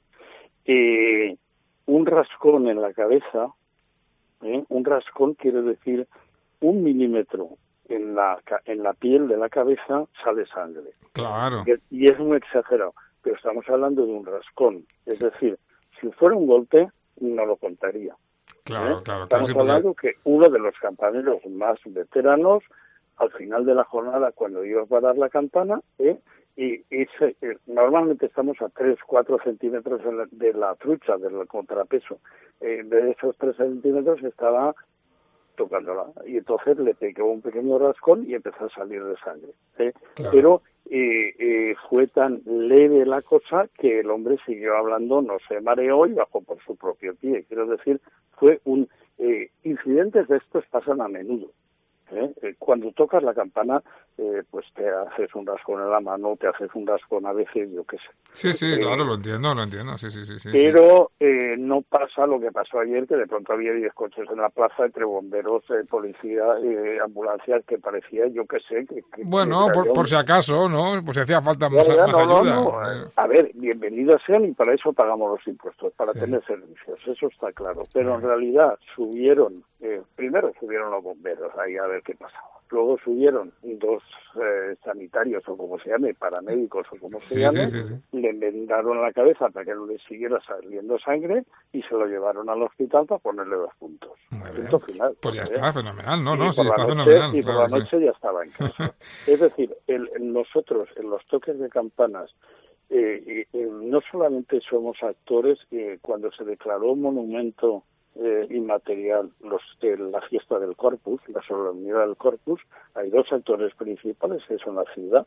Y un rascón en la cabeza, ¿eh? Un rascón quiere decir un milímetro en la, en la piel de la cabeza sale sangre. Claro. Y, y es muy exagerado, pero estamos hablando de un rascón, es decir, si fuera un golpe, no lo contaría. Claro, ¿eh? claro. Estamos claro, hablando porque... que uno de los campaneros más veteranos, al final de la jornada, cuando iba a parar la campana, ¿eh? y, y se, eh, normalmente estamos a tres, cuatro centímetros de la, de la trucha, del contrapeso. Eh, de esos tres centímetros estaba tocándola. Y entonces le pegó un pequeño rascón y empezó a salir de sangre. ¿eh? Claro. Pero eh, eh, fue tan leve la cosa que el hombre siguió hablando, no se mareó y bajó por su propio pie. Quiero decir, fue un... Eh, incidentes de estos pasan a menudo. ¿eh? Eh, cuando tocas la campana, eh, pues te haces un rascón en la mano, te haces un rascón a veces, yo qué sé. Sí, sí, eh, claro, lo entiendo, lo entiendo, sí, sí, sí. sí pero sí. Eh, no pasa lo que pasó ayer, que de pronto había diez coches en la plaza, entre bomberos, eh, policía, eh, ambulancias, que parecía, yo qué sé... Que, que, bueno, que por, por si acaso, ¿no? Por si hacía falta ya, más, ya, más no, ayuda. No, no. A ver, bienvenidos sean y para eso pagamos los impuestos, para sí. tener servicios, eso está claro. Pero sí. en realidad subieron, eh, primero subieron los bomberos ahí a ver qué pasaba. Luego subieron dos eh, sanitarios, o como se llame, paramédicos, o como se sí, llame, sí, sí, sí. le vendaron la cabeza para que no le siguiera saliendo sangre y se lo llevaron al hospital para ponerle dos puntos. Punto final. Pues ya ¿eh? está, fenomenal, ¿no? no y sí, está noche, fenomenal. Y por claro, la noche sí. ya estaba en casa. Es decir, el, nosotros, en los toques de campanas, eh, eh, no solamente somos actores, eh, cuando se declaró monumento Eh, inmaterial los de la fiesta del Corpus, la solemnidad del Corpus, hay dos actores principales, que son la ciudad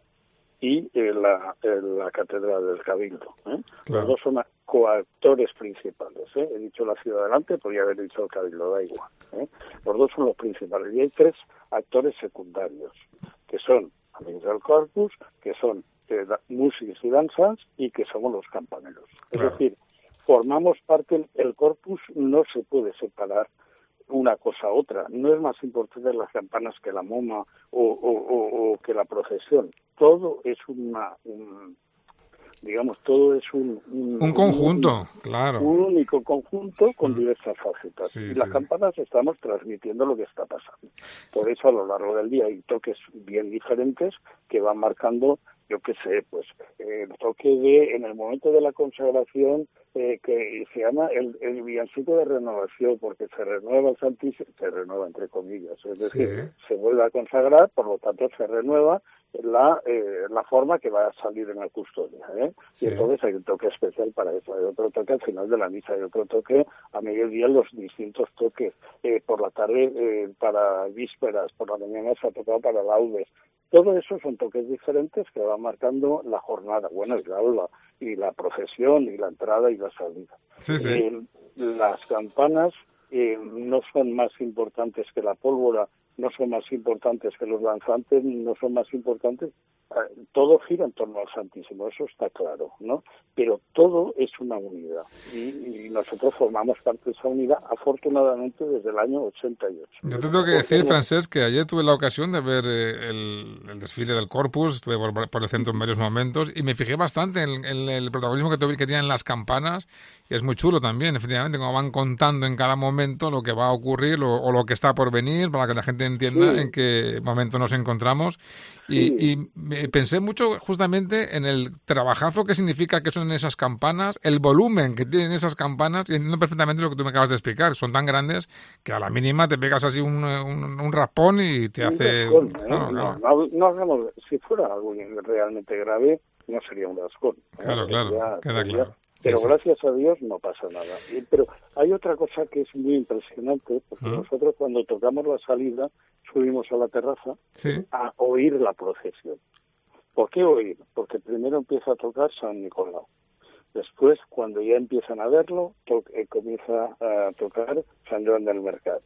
y eh, la, eh, la catedral del Cabildo. ¿eh? Claro. Los dos son coactores principales. ¿eh? He dicho la ciudad delante, podría haber dicho el Cabildo, da igual. ¿eh? Los dos son los principales. Y hay tres actores secundarios, que son amigos del Corpus, que son eh, músicos y danzas, y que somos los campaneros. Claro. Es decir, formamos parte, el Corpus no se puede separar una cosa a otra. No es más importante las campanas que la moma o, o, o, o que la procesión. Todo es una, un, digamos, todo es un... Un, un conjunto, un, claro. Un único conjunto con mm. diversas facetas. Sí, y sí, las campanas estamos transmitiendo lo que está pasando. Por eso a lo largo del día hay toques bien diferentes que van marcando, yo qué sé, pues el toque de, en el momento de la consagración, eh, que se llama el, el villancico de renovación, porque se renueva el Santísimo, se renueva entre comillas, es decir, sí. se vuelve a consagrar, por lo tanto se renueva la eh, la forma que va a salir en la custodia, ¿eh? Sí. Y entonces hay un toque especial para eso, hay otro toque al final de la misa, hay otro toque a mediodía, los distintos toques, eh, por la tarde eh, para vísperas, por la mañana se ha tocado para laudes. Todo eso son toques diferentes que van marcando la jornada, bueno, y la aula, y la procesión, y la entrada y la salida. Sí, sí. Eh, las campanas eh, no son más importantes que la pólvora, no son más importantes que los lanzantes, no son más importantes todo gira en torno al Santísimo, eso está claro, ¿no? Pero todo es una unidad y, y nosotros formamos parte de esa unidad, afortunadamente, desde el año ochenta y ocho. Yo te tengo que decir, Francesc, que ayer tuve la ocasión de ver eh, el, el desfile del Corpus, estuve por, por el centro en varios momentos y me fijé bastante en, en el protagonismo que, que tienen las campanas, y es muy chulo también, efectivamente, como van contando en cada momento lo que va a ocurrir lo, o lo que está por venir, para que la gente entienda sí. en qué momento nos encontramos. Y, sí. y me pensé mucho justamente en el trabajazo que significa que son esas campanas, el volumen que tienen esas campanas, y entiendo perfectamente lo que tú me acabas de explicar. Son tan grandes que a la mínima te pegas así un, un, un raspón y te un hace... Rascón, ¿eh? claro, no, claro. no, no hagamos... Si fuera algo realmente grave, no sería un rascón. ¿eh? Claro, claro, sería, queda sería, claro. Pero sí, gracias sí. a Dios no pasa nada. Y, pero hay otra cosa que es muy impresionante, porque ¿Mm? nosotros cuando tocamos la salida subimos a la terraza sí. a oír la procesión. ¿Por qué oír? Porque primero empieza a tocar San Nicolau. Después, cuando ya empiezan a verlo, to- eh, comienza a tocar San Joan del Mercat.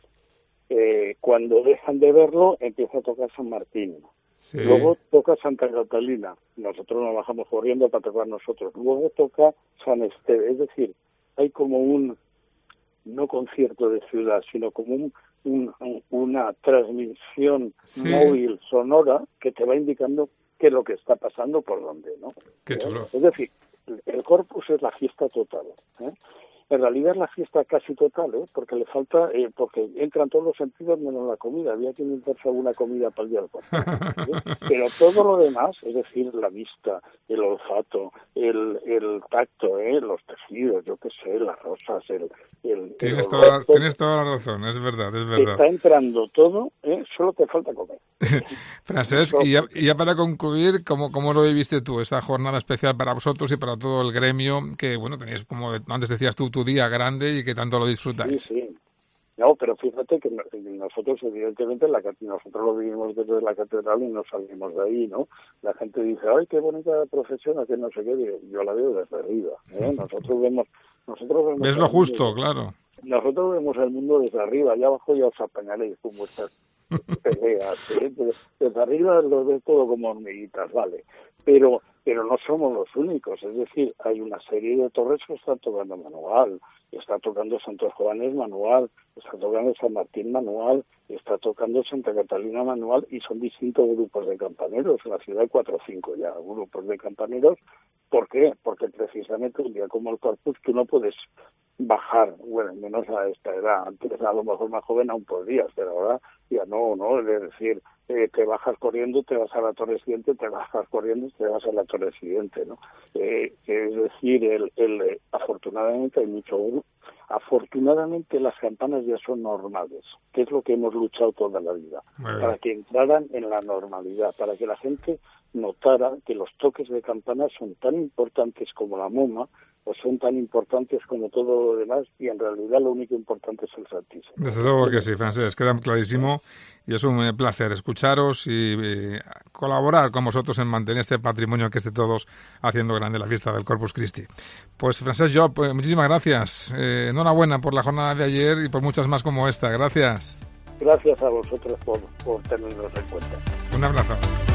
Eh, cuando dejan de verlo, empieza a tocar San Martín. Sí. Luego toca Santa Catalina. Nosotros nos bajamos corriendo para tocar nosotros. Luego toca San Esteve. Es decir, hay como un, no concierto de ciudad, sino como un, un, un una transmisión sí. móvil sonora que te va indicando qué es lo que está pasando por dónde, ¿no? Qué chulo. Es decir, el Corpus es la fiesta total, ¿eh? En realidad es la fiesta casi total, ¿eh? Porque le falta, eh, porque entran todos los sentidos menos la comida. Había que inventarse alguna comida para el día del Corpus, ¿eh? Pero todo lo demás, es decir, la vista, el olfato, el, el tacto, ¿eh? Los tejidos, yo qué sé, las rosas, el... el tienes, el toda, tienes toda la razón, es verdad, es verdad. Está entrando todo, ¿eh? Solo te falta comer. Francesc, y ya, y ya para concluir, ¿cómo, ¿cómo lo viviste tú, esta jornada especial para vosotros y para todo el gremio, que, bueno, tenéis, como antes decías tú, tu día grande y que tanto lo disfrutáis? Sí, sí. No, pero fíjate que nosotros, evidentemente, la, nosotros lo vivimos desde la catedral y no salimos de ahí, ¿no? La gente dice, ay, qué bonita profesión, que no sé qué, yo la veo desde arriba, ¿eh? Nosotros vemos... Nosotros vemos ¿Ves lo justo, mundo, claro? Nosotros vemos el mundo desde arriba, allá abajo ya os apañaréis con vuestras peleas, ¿eh? Desde arriba lo ves todo como hormiguitas, vale, pero pero no somos los únicos, es decir, hay una serie de torres que están tocando manual, está tocando Santos Juanes manual, está tocando San Martín manual, está tocando Santa Catalina manual, y son distintos grupos de campaneros. En la ciudad hay cuatro o cinco ya grupos de campaneros. ¿Por qué? Porque precisamente un día como el Corpus tú no puedes bajar, bueno, menos a esta edad. Antes, a lo mejor más joven aún podrías, pero ahora ya no, ¿no? Es decir, eh, te bajas corriendo, te vas a la torre siguiente, te bajas corriendo y te vas a la torre siguiente, ¿no? Eh, es decir, el, el, eh, afortunadamente hay mucho... Afortunadamente las campanas ya son normales, que es lo que hemos luchado toda la vida, para que entraran en la normalidad, para que la gente notara que los toques de campanas son tan importantes como la moma, o son tan importantes como todo lo demás, y en realidad lo único importante es el Santísimo. Desde luego que sí, Francesc, queda clarísimo, y es un placer escucharos y, y colaborar con vosotros en mantener este patrimonio que esté todos haciendo grande la fiesta del Corpus Christi. Pues Francesc Job, pues, muchísimas gracias, eh, enhorabuena por la jornada de ayer y por muchas más como esta, gracias. Gracias a vosotros por, por tenernos en cuenta. Un abrazo.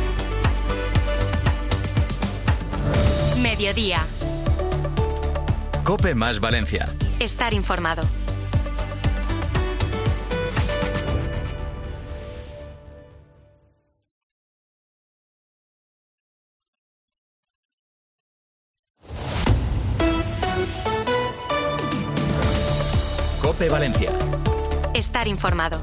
Mediodía. COPE más Valencia. Estar informado. COPE Valencia. Estar informado.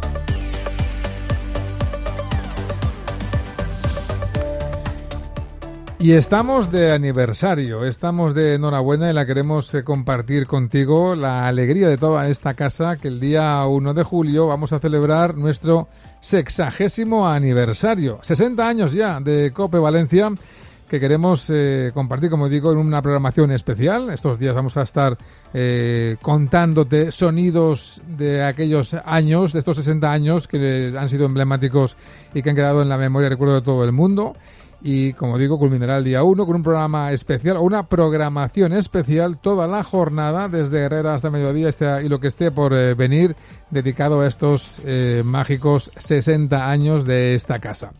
Y estamos de aniversario, estamos de enhorabuena y la queremos eh, compartir contigo, la alegría de toda esta casa, que el día uno de julio vamos a celebrar nuestro sexagésimo aniversario, sesenta años ya de COPE Valencia, que queremos eh, compartir, como digo, en una programación especial. Estos días vamos a estar eh, contándote sonidos de aquellos años, de estos sesenta años que han sido emblemáticos y que han quedado en la memoria y recuerdo de todo el mundo. Y, como digo, culminará el día uno con un programa especial, o una programación especial toda la jornada, desde Herrera hasta mediodía y lo que esté por eh, venir, dedicado a estos eh, mágicos sesenta años de esta casa.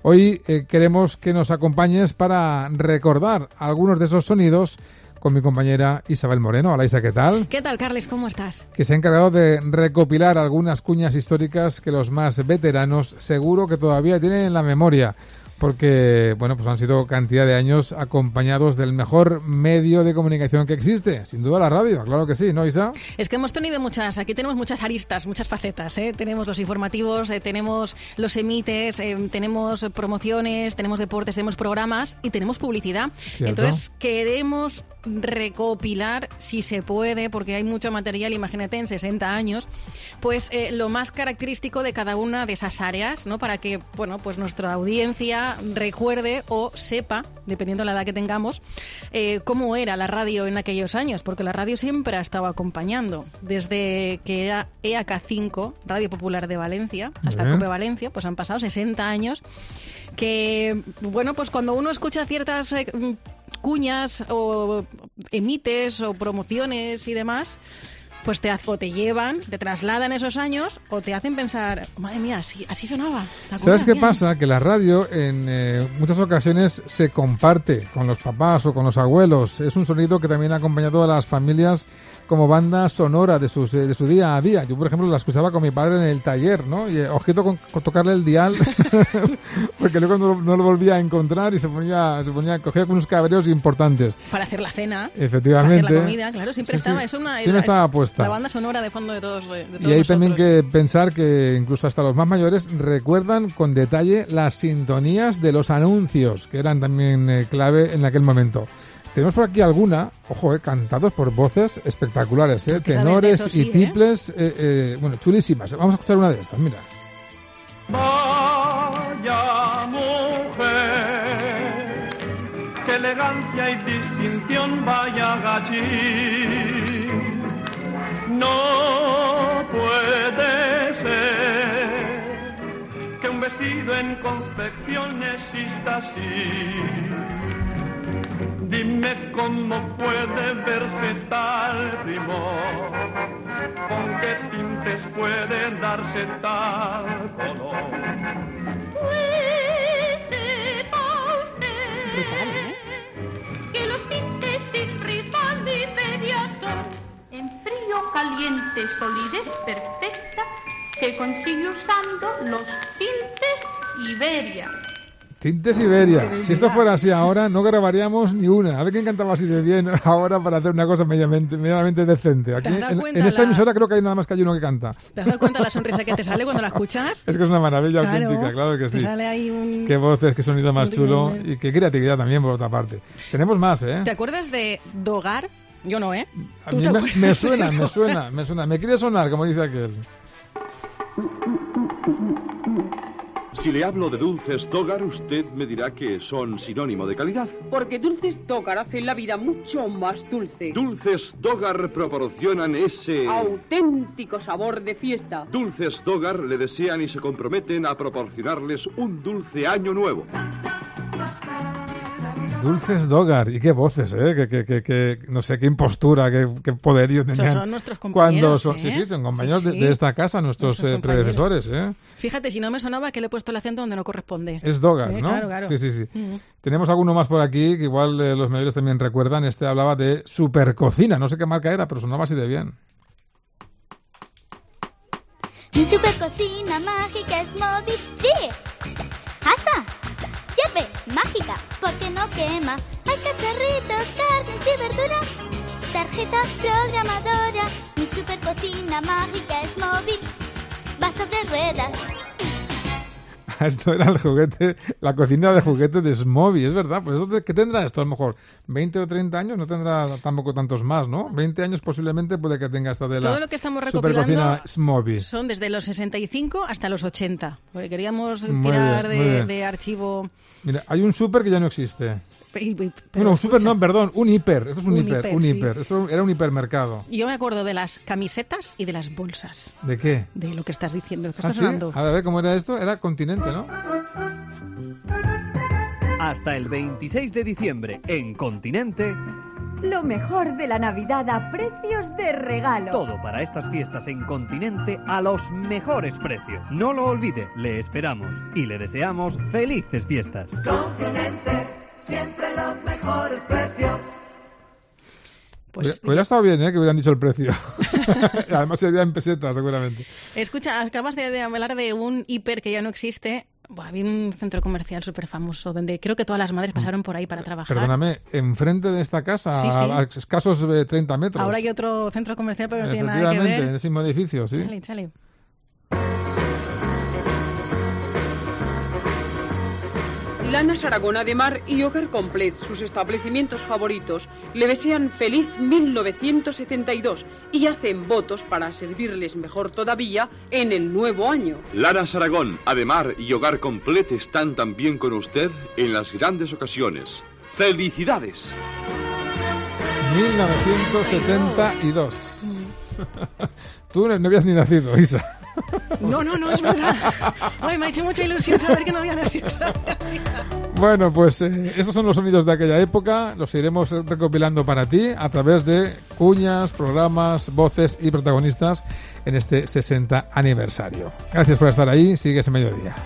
Hoy eh, queremos que nos acompañes para recordar algunos de esos sonidos con mi compañera Isabel Moreno. Hola Isa, ¿qué tal? ¿Qué tal, Carles? ¿Cómo estás? Que se ha encargado de recopilar algunas cuñas históricas que los más veteranos seguro que todavía tienen en la memoria. Porque, bueno, pues han sido cantidad de años acompañados del mejor medio de comunicación que existe, sin duda la radio, claro que sí, ¿no, Isa? Es que hemos tenido muchas, aquí tenemos muchas aristas, muchas facetas, ¿eh? Tenemos los informativos, eh, tenemos los emites, eh, tenemos promociones, tenemos deportes, tenemos programas y tenemos publicidad. ¿Cierto? Entonces queremos recopilar, si se puede, porque hay mucho material, imagínate, en sesenta años, pues eh, lo más característico de cada una de esas áreas, ¿no? Para que, bueno, pues nuestra audiencia recuerde o sepa, dependiendo de la edad que tengamos, eh, cómo era la radio en aquellos años, porque la radio siempre ha estado acompañando, desde que era E A K cinco, Radio Popular de Valencia, hasta Bien. COPE Valencia, pues han pasado sesenta años, que, bueno, pues cuando uno escucha ciertas eh, cuñas o emites o promociones y demás, pues te, o te llevan, te trasladan esos años o te hacen pensar, madre mía, así, así sonaba. ¿Sabes qué pasa? Que la radio en eh, muchas ocasiones se comparte con los papás o con los abuelos. Es un sonido que también ha acompañado a las familias como banda sonora de, sus, de su día a día. Yo, por ejemplo, la escuchaba con mi padre en el taller, ¿no? Y eh, ojito con, con tocarle el dial, porque luego no, no lo volvía a encontrar y se ponía, se ponía, cogía con unos cabreos importantes. Para hacer la cena. Efectivamente. Para hacer la comida, claro, siempre sí, estaba. Sí, es una, siempre es, estaba puesta. La banda sonora de fondo de todos, de todos Y hay nosotros. también que pensar que incluso hasta los más mayores recuerdan con detalle las sintonías de los anuncios, que eran también eh, clave en aquel momento. Tenemos por aquí alguna, ojo, eh, cantados por voces espectaculares, eh, tenores eso, sí, y tiples, eh? Eh, eh, bueno, chulísimas. Vamos a escuchar una de estas, mira. Vaya mujer, qué elegancia y distinción, vaya gachín. No puede ser que un vestido en confección exista así. Dime cómo puede verse tal primor, con qué tintes puede darse tal color. Pues sepa usted que los tintes sin rival Iberia son en frío, caliente, solidez perfecta, se consigue usando los tintes Iberia. Tintes Iberia. Si esto fuera así ahora, no grabaríamos ni una. A ver quién cantaba así de bien ahora para hacer una cosa medianamente, medianamente decente. Aquí, en, en esta la... emisora creo que hay nada más que hay uno que canta. ¿Te has dado cuenta de la sonrisa que te sale cuando la escuchas? Es que es una maravilla claro, auténtica, claro que sí. Te sale ahí un... Qué voces, qué sonido más chulo y qué creatividad también, por otra parte. Tenemos más, ¿eh? ¿Te acuerdas de Dogar? Yo no, ¿eh? A mí me, me suena, me suena, me suena. Me quiere sonar, como dice aquel. Si le hablo de dulces Dogar, usted me dirá que son sinónimo de calidad. Porque dulces Dogar hacen la vida mucho más dulce. Dulces Dogar proporcionan ese... auténtico sabor de fiesta. Dulces Dogar le desean y se comprometen a proporcionarles un dulce año nuevo. Dulces Dogar, y qué voces, ¿eh? Que, que, que, que no sé, qué impostura, qué, qué poderío tenían. Son, son nuestros compañeros, cuando son, ¿eh? Sí, sí, son compañeros sí, sí. De, de esta casa, nuestros, nuestros eh, predecesores, ¿eh? Fíjate, si no me sonaba que le he puesto el acento donde no corresponde. Es Dogar, ¿Eh? ¿no? Claro, claro. Sí, sí, sí. Uh-huh. Tenemos alguno más por aquí, que igual eh, los mayores también recuerdan. Este hablaba de Supercocina, no sé qué marca era, pero sonaba así de bien. Mi supercocina mágica es móvil, sí. ¡Asa! ¡Llave mágica! Porque no quema. Hay cacharritos, carnes y verduras. Tarjeta programadora. Mi supercocina mágica es móvil. Va sobre ruedas. Esto era el juguete, la cocina de juguetes de Smoby, es verdad. Pues esto, ¿qué tendrá esto? A lo mejor veinte o treinta años, no tendrá tampoco tantos más, ¿no? veinte años posiblemente puede que tenga esta de la Todo lo que estamos recopilando Smoby. Son desde los sesenta y cinco hasta los ochenta, porque queríamos muy tirar bien, de, de archivo. Mira, hay un super que ya no existe. Pero bueno, un super no, perdón, un hiper. Esto es un, un hiper, hiper, un sí. hiper. Esto era un hipermercado. Yo me acuerdo de las camisetas y de las bolsas. ¿De qué? De lo que estás diciendo, lo que ¿Ah, estás sí? hablando. A ver, a ver, ¿cómo era esto? Era Continente, ¿no? Hasta el veintiséis de diciembre, en Continente, Lo mejor de la Navidad a precios de regalo. Todo para estas fiestas en Continente a los mejores precios. No lo olvide, le esperamos y le deseamos felices fiestas. Continente, siempre los mejores precios. Pues hubiera estado bien, ¿eh? Que hubieran dicho el precio. Además sería en pesetas, seguramente. Escucha, acabas de, de hablar de un hiper que ya no existe. Buah, había un centro comercial súper famoso donde creo que todas las madres pasaron por ahí para trabajar. Perdóname, enfrente de esta casa, sí, sí. a escasos de treinta metros. Ahora hay otro centro comercial, pero no tiene nada que ver. Efectivamente, en ese mismo edificio, sí. Chale, chale. Lanas Aragón Ademar y Hogar Complet, sus establecimientos favoritos, le desean feliz mil novecientos setenta y dos y hacen votos para servirles mejor todavía en el nuevo año. Lanas Aragón, Ademar y Hogar Complet están también con usted en las grandes ocasiones. ¡Felicidades! mil novecientos setenta y dos. Tú no habías ni nacido, Isa. No, no, no, es verdad. Ay, me ha hecho mucha ilusión saber que no había nacido. Bueno, pues eh, estos son los sonidos de aquella época. Los iremos recopilando para ti a través de cuñas, programas, voces y protagonistas en este sesenta aniversario. Gracias por estar ahí. Sigue ese mediodía.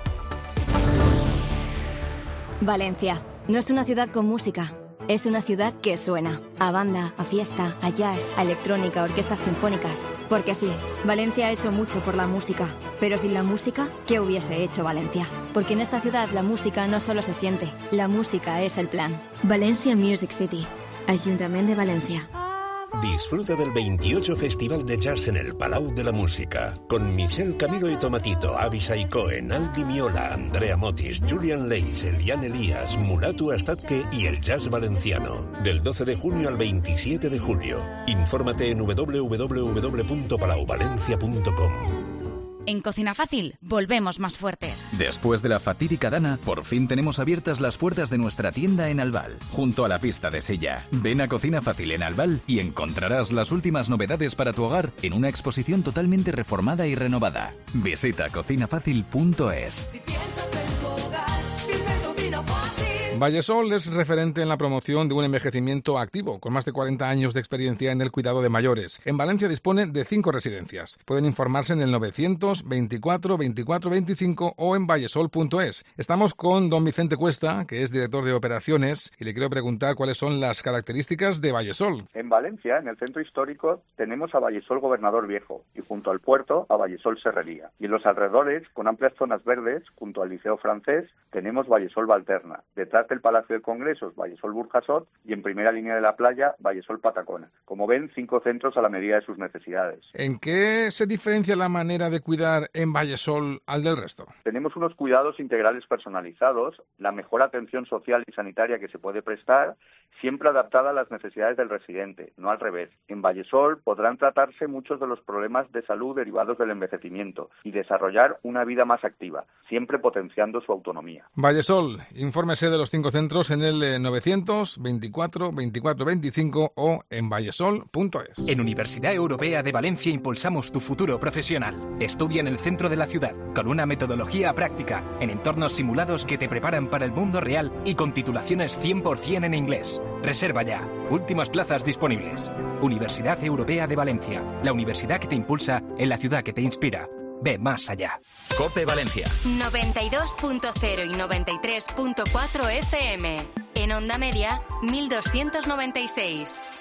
Valencia no es una ciudad con música. Es una ciudad que suena a banda, a fiesta, a jazz, a electrónica, a orquestas sinfónicas. Porque sí, Valencia ha hecho mucho por la música. Pero sin la música, ¿qué hubiese hecho Valencia? Porque en esta ciudad la música no solo se siente, la música es el plan. Valencia Music City, Ayuntamiento de Valencia. Disfruta del veintiocho Festival de Jazz en el Palau de la Música, con Michel Camilo y Tomatito, Avishai Cohen, Aldi Miola, Andrea Motis, Julian Leitz, Elian Elías, Mulatu Astatke y el jazz valenciano. Del doce de junio al veintisiete de julio. Infórmate en doble u doble u doble u punto palau valencia punto com. En Cocina Fácil, volvemos más fuertes. Después de la fatídica Dana, por fin tenemos abiertas las puertas de nuestra tienda en Albal, junto a la pista de Silla. Ven a Cocina Fácil en Albal y encontrarás las últimas novedades para tu hogar en una exposición totalmente reformada y renovada. Visita cocina fácil punto es. Si piensas en tu hogar, piensa en Cocina Fácil. Vallesol es referente en la promoción de un envejecimiento activo, con más de cuarenta años de experiencia en el cuidado de mayores. En Valencia dispone de cinco residencias. Pueden informarse en el novecientos veinticuatro veinticuatro veinticinco o en vallesol punto es. Estamos con don Vicente Cuesta, que es director de operaciones, y le quiero preguntar cuáles son las características de Vallesol. En Valencia, en el centro histórico, tenemos a Vallesol Gobernador Viejo y junto al puerto a Vallesol Serrería. Y en los alrededores, con amplias zonas verdes, junto al Liceo Francés, tenemos Vallesol Valterna. Detrás del Palacio de Congresos, Vallesol Burjasot, y en primera línea de la playa, Vallesol Patacona. Como ven, cinco centros a la medida de sus necesidades. ¿En qué se diferencia la manera de cuidar en Vallesol al del resto? Tenemos unos cuidados integrales personalizados, la mejor atención social y sanitaria que se puede prestar, siempre adaptada a las necesidades del residente, no al revés. En Vallesol podrán tratarse muchos de los problemas de salud derivados del envejecimiento y desarrollar una vida más activa, siempre potenciando su autonomía. Vallesol, infórmese de los cinco centros en el novecientos veinticuatro veinticuatro veinticinco o en vallesol punto es. En Universidad Europea de Valencia impulsamos tu futuro profesional. Estudia en el centro de la ciudad, con una metodología práctica, en entornos simulados que te preparan para el mundo real y con titulaciones cien por ciento en inglés. Reserva ya. Últimas plazas disponibles. Universidad Europea de Valencia, la universidad que te impulsa en la ciudad que te inspira. Ve más allá. COPE Valencia. noventa y dos punto cero y noventa y tres punto cuatro F M. En onda media, mil doscientos noventa y seis.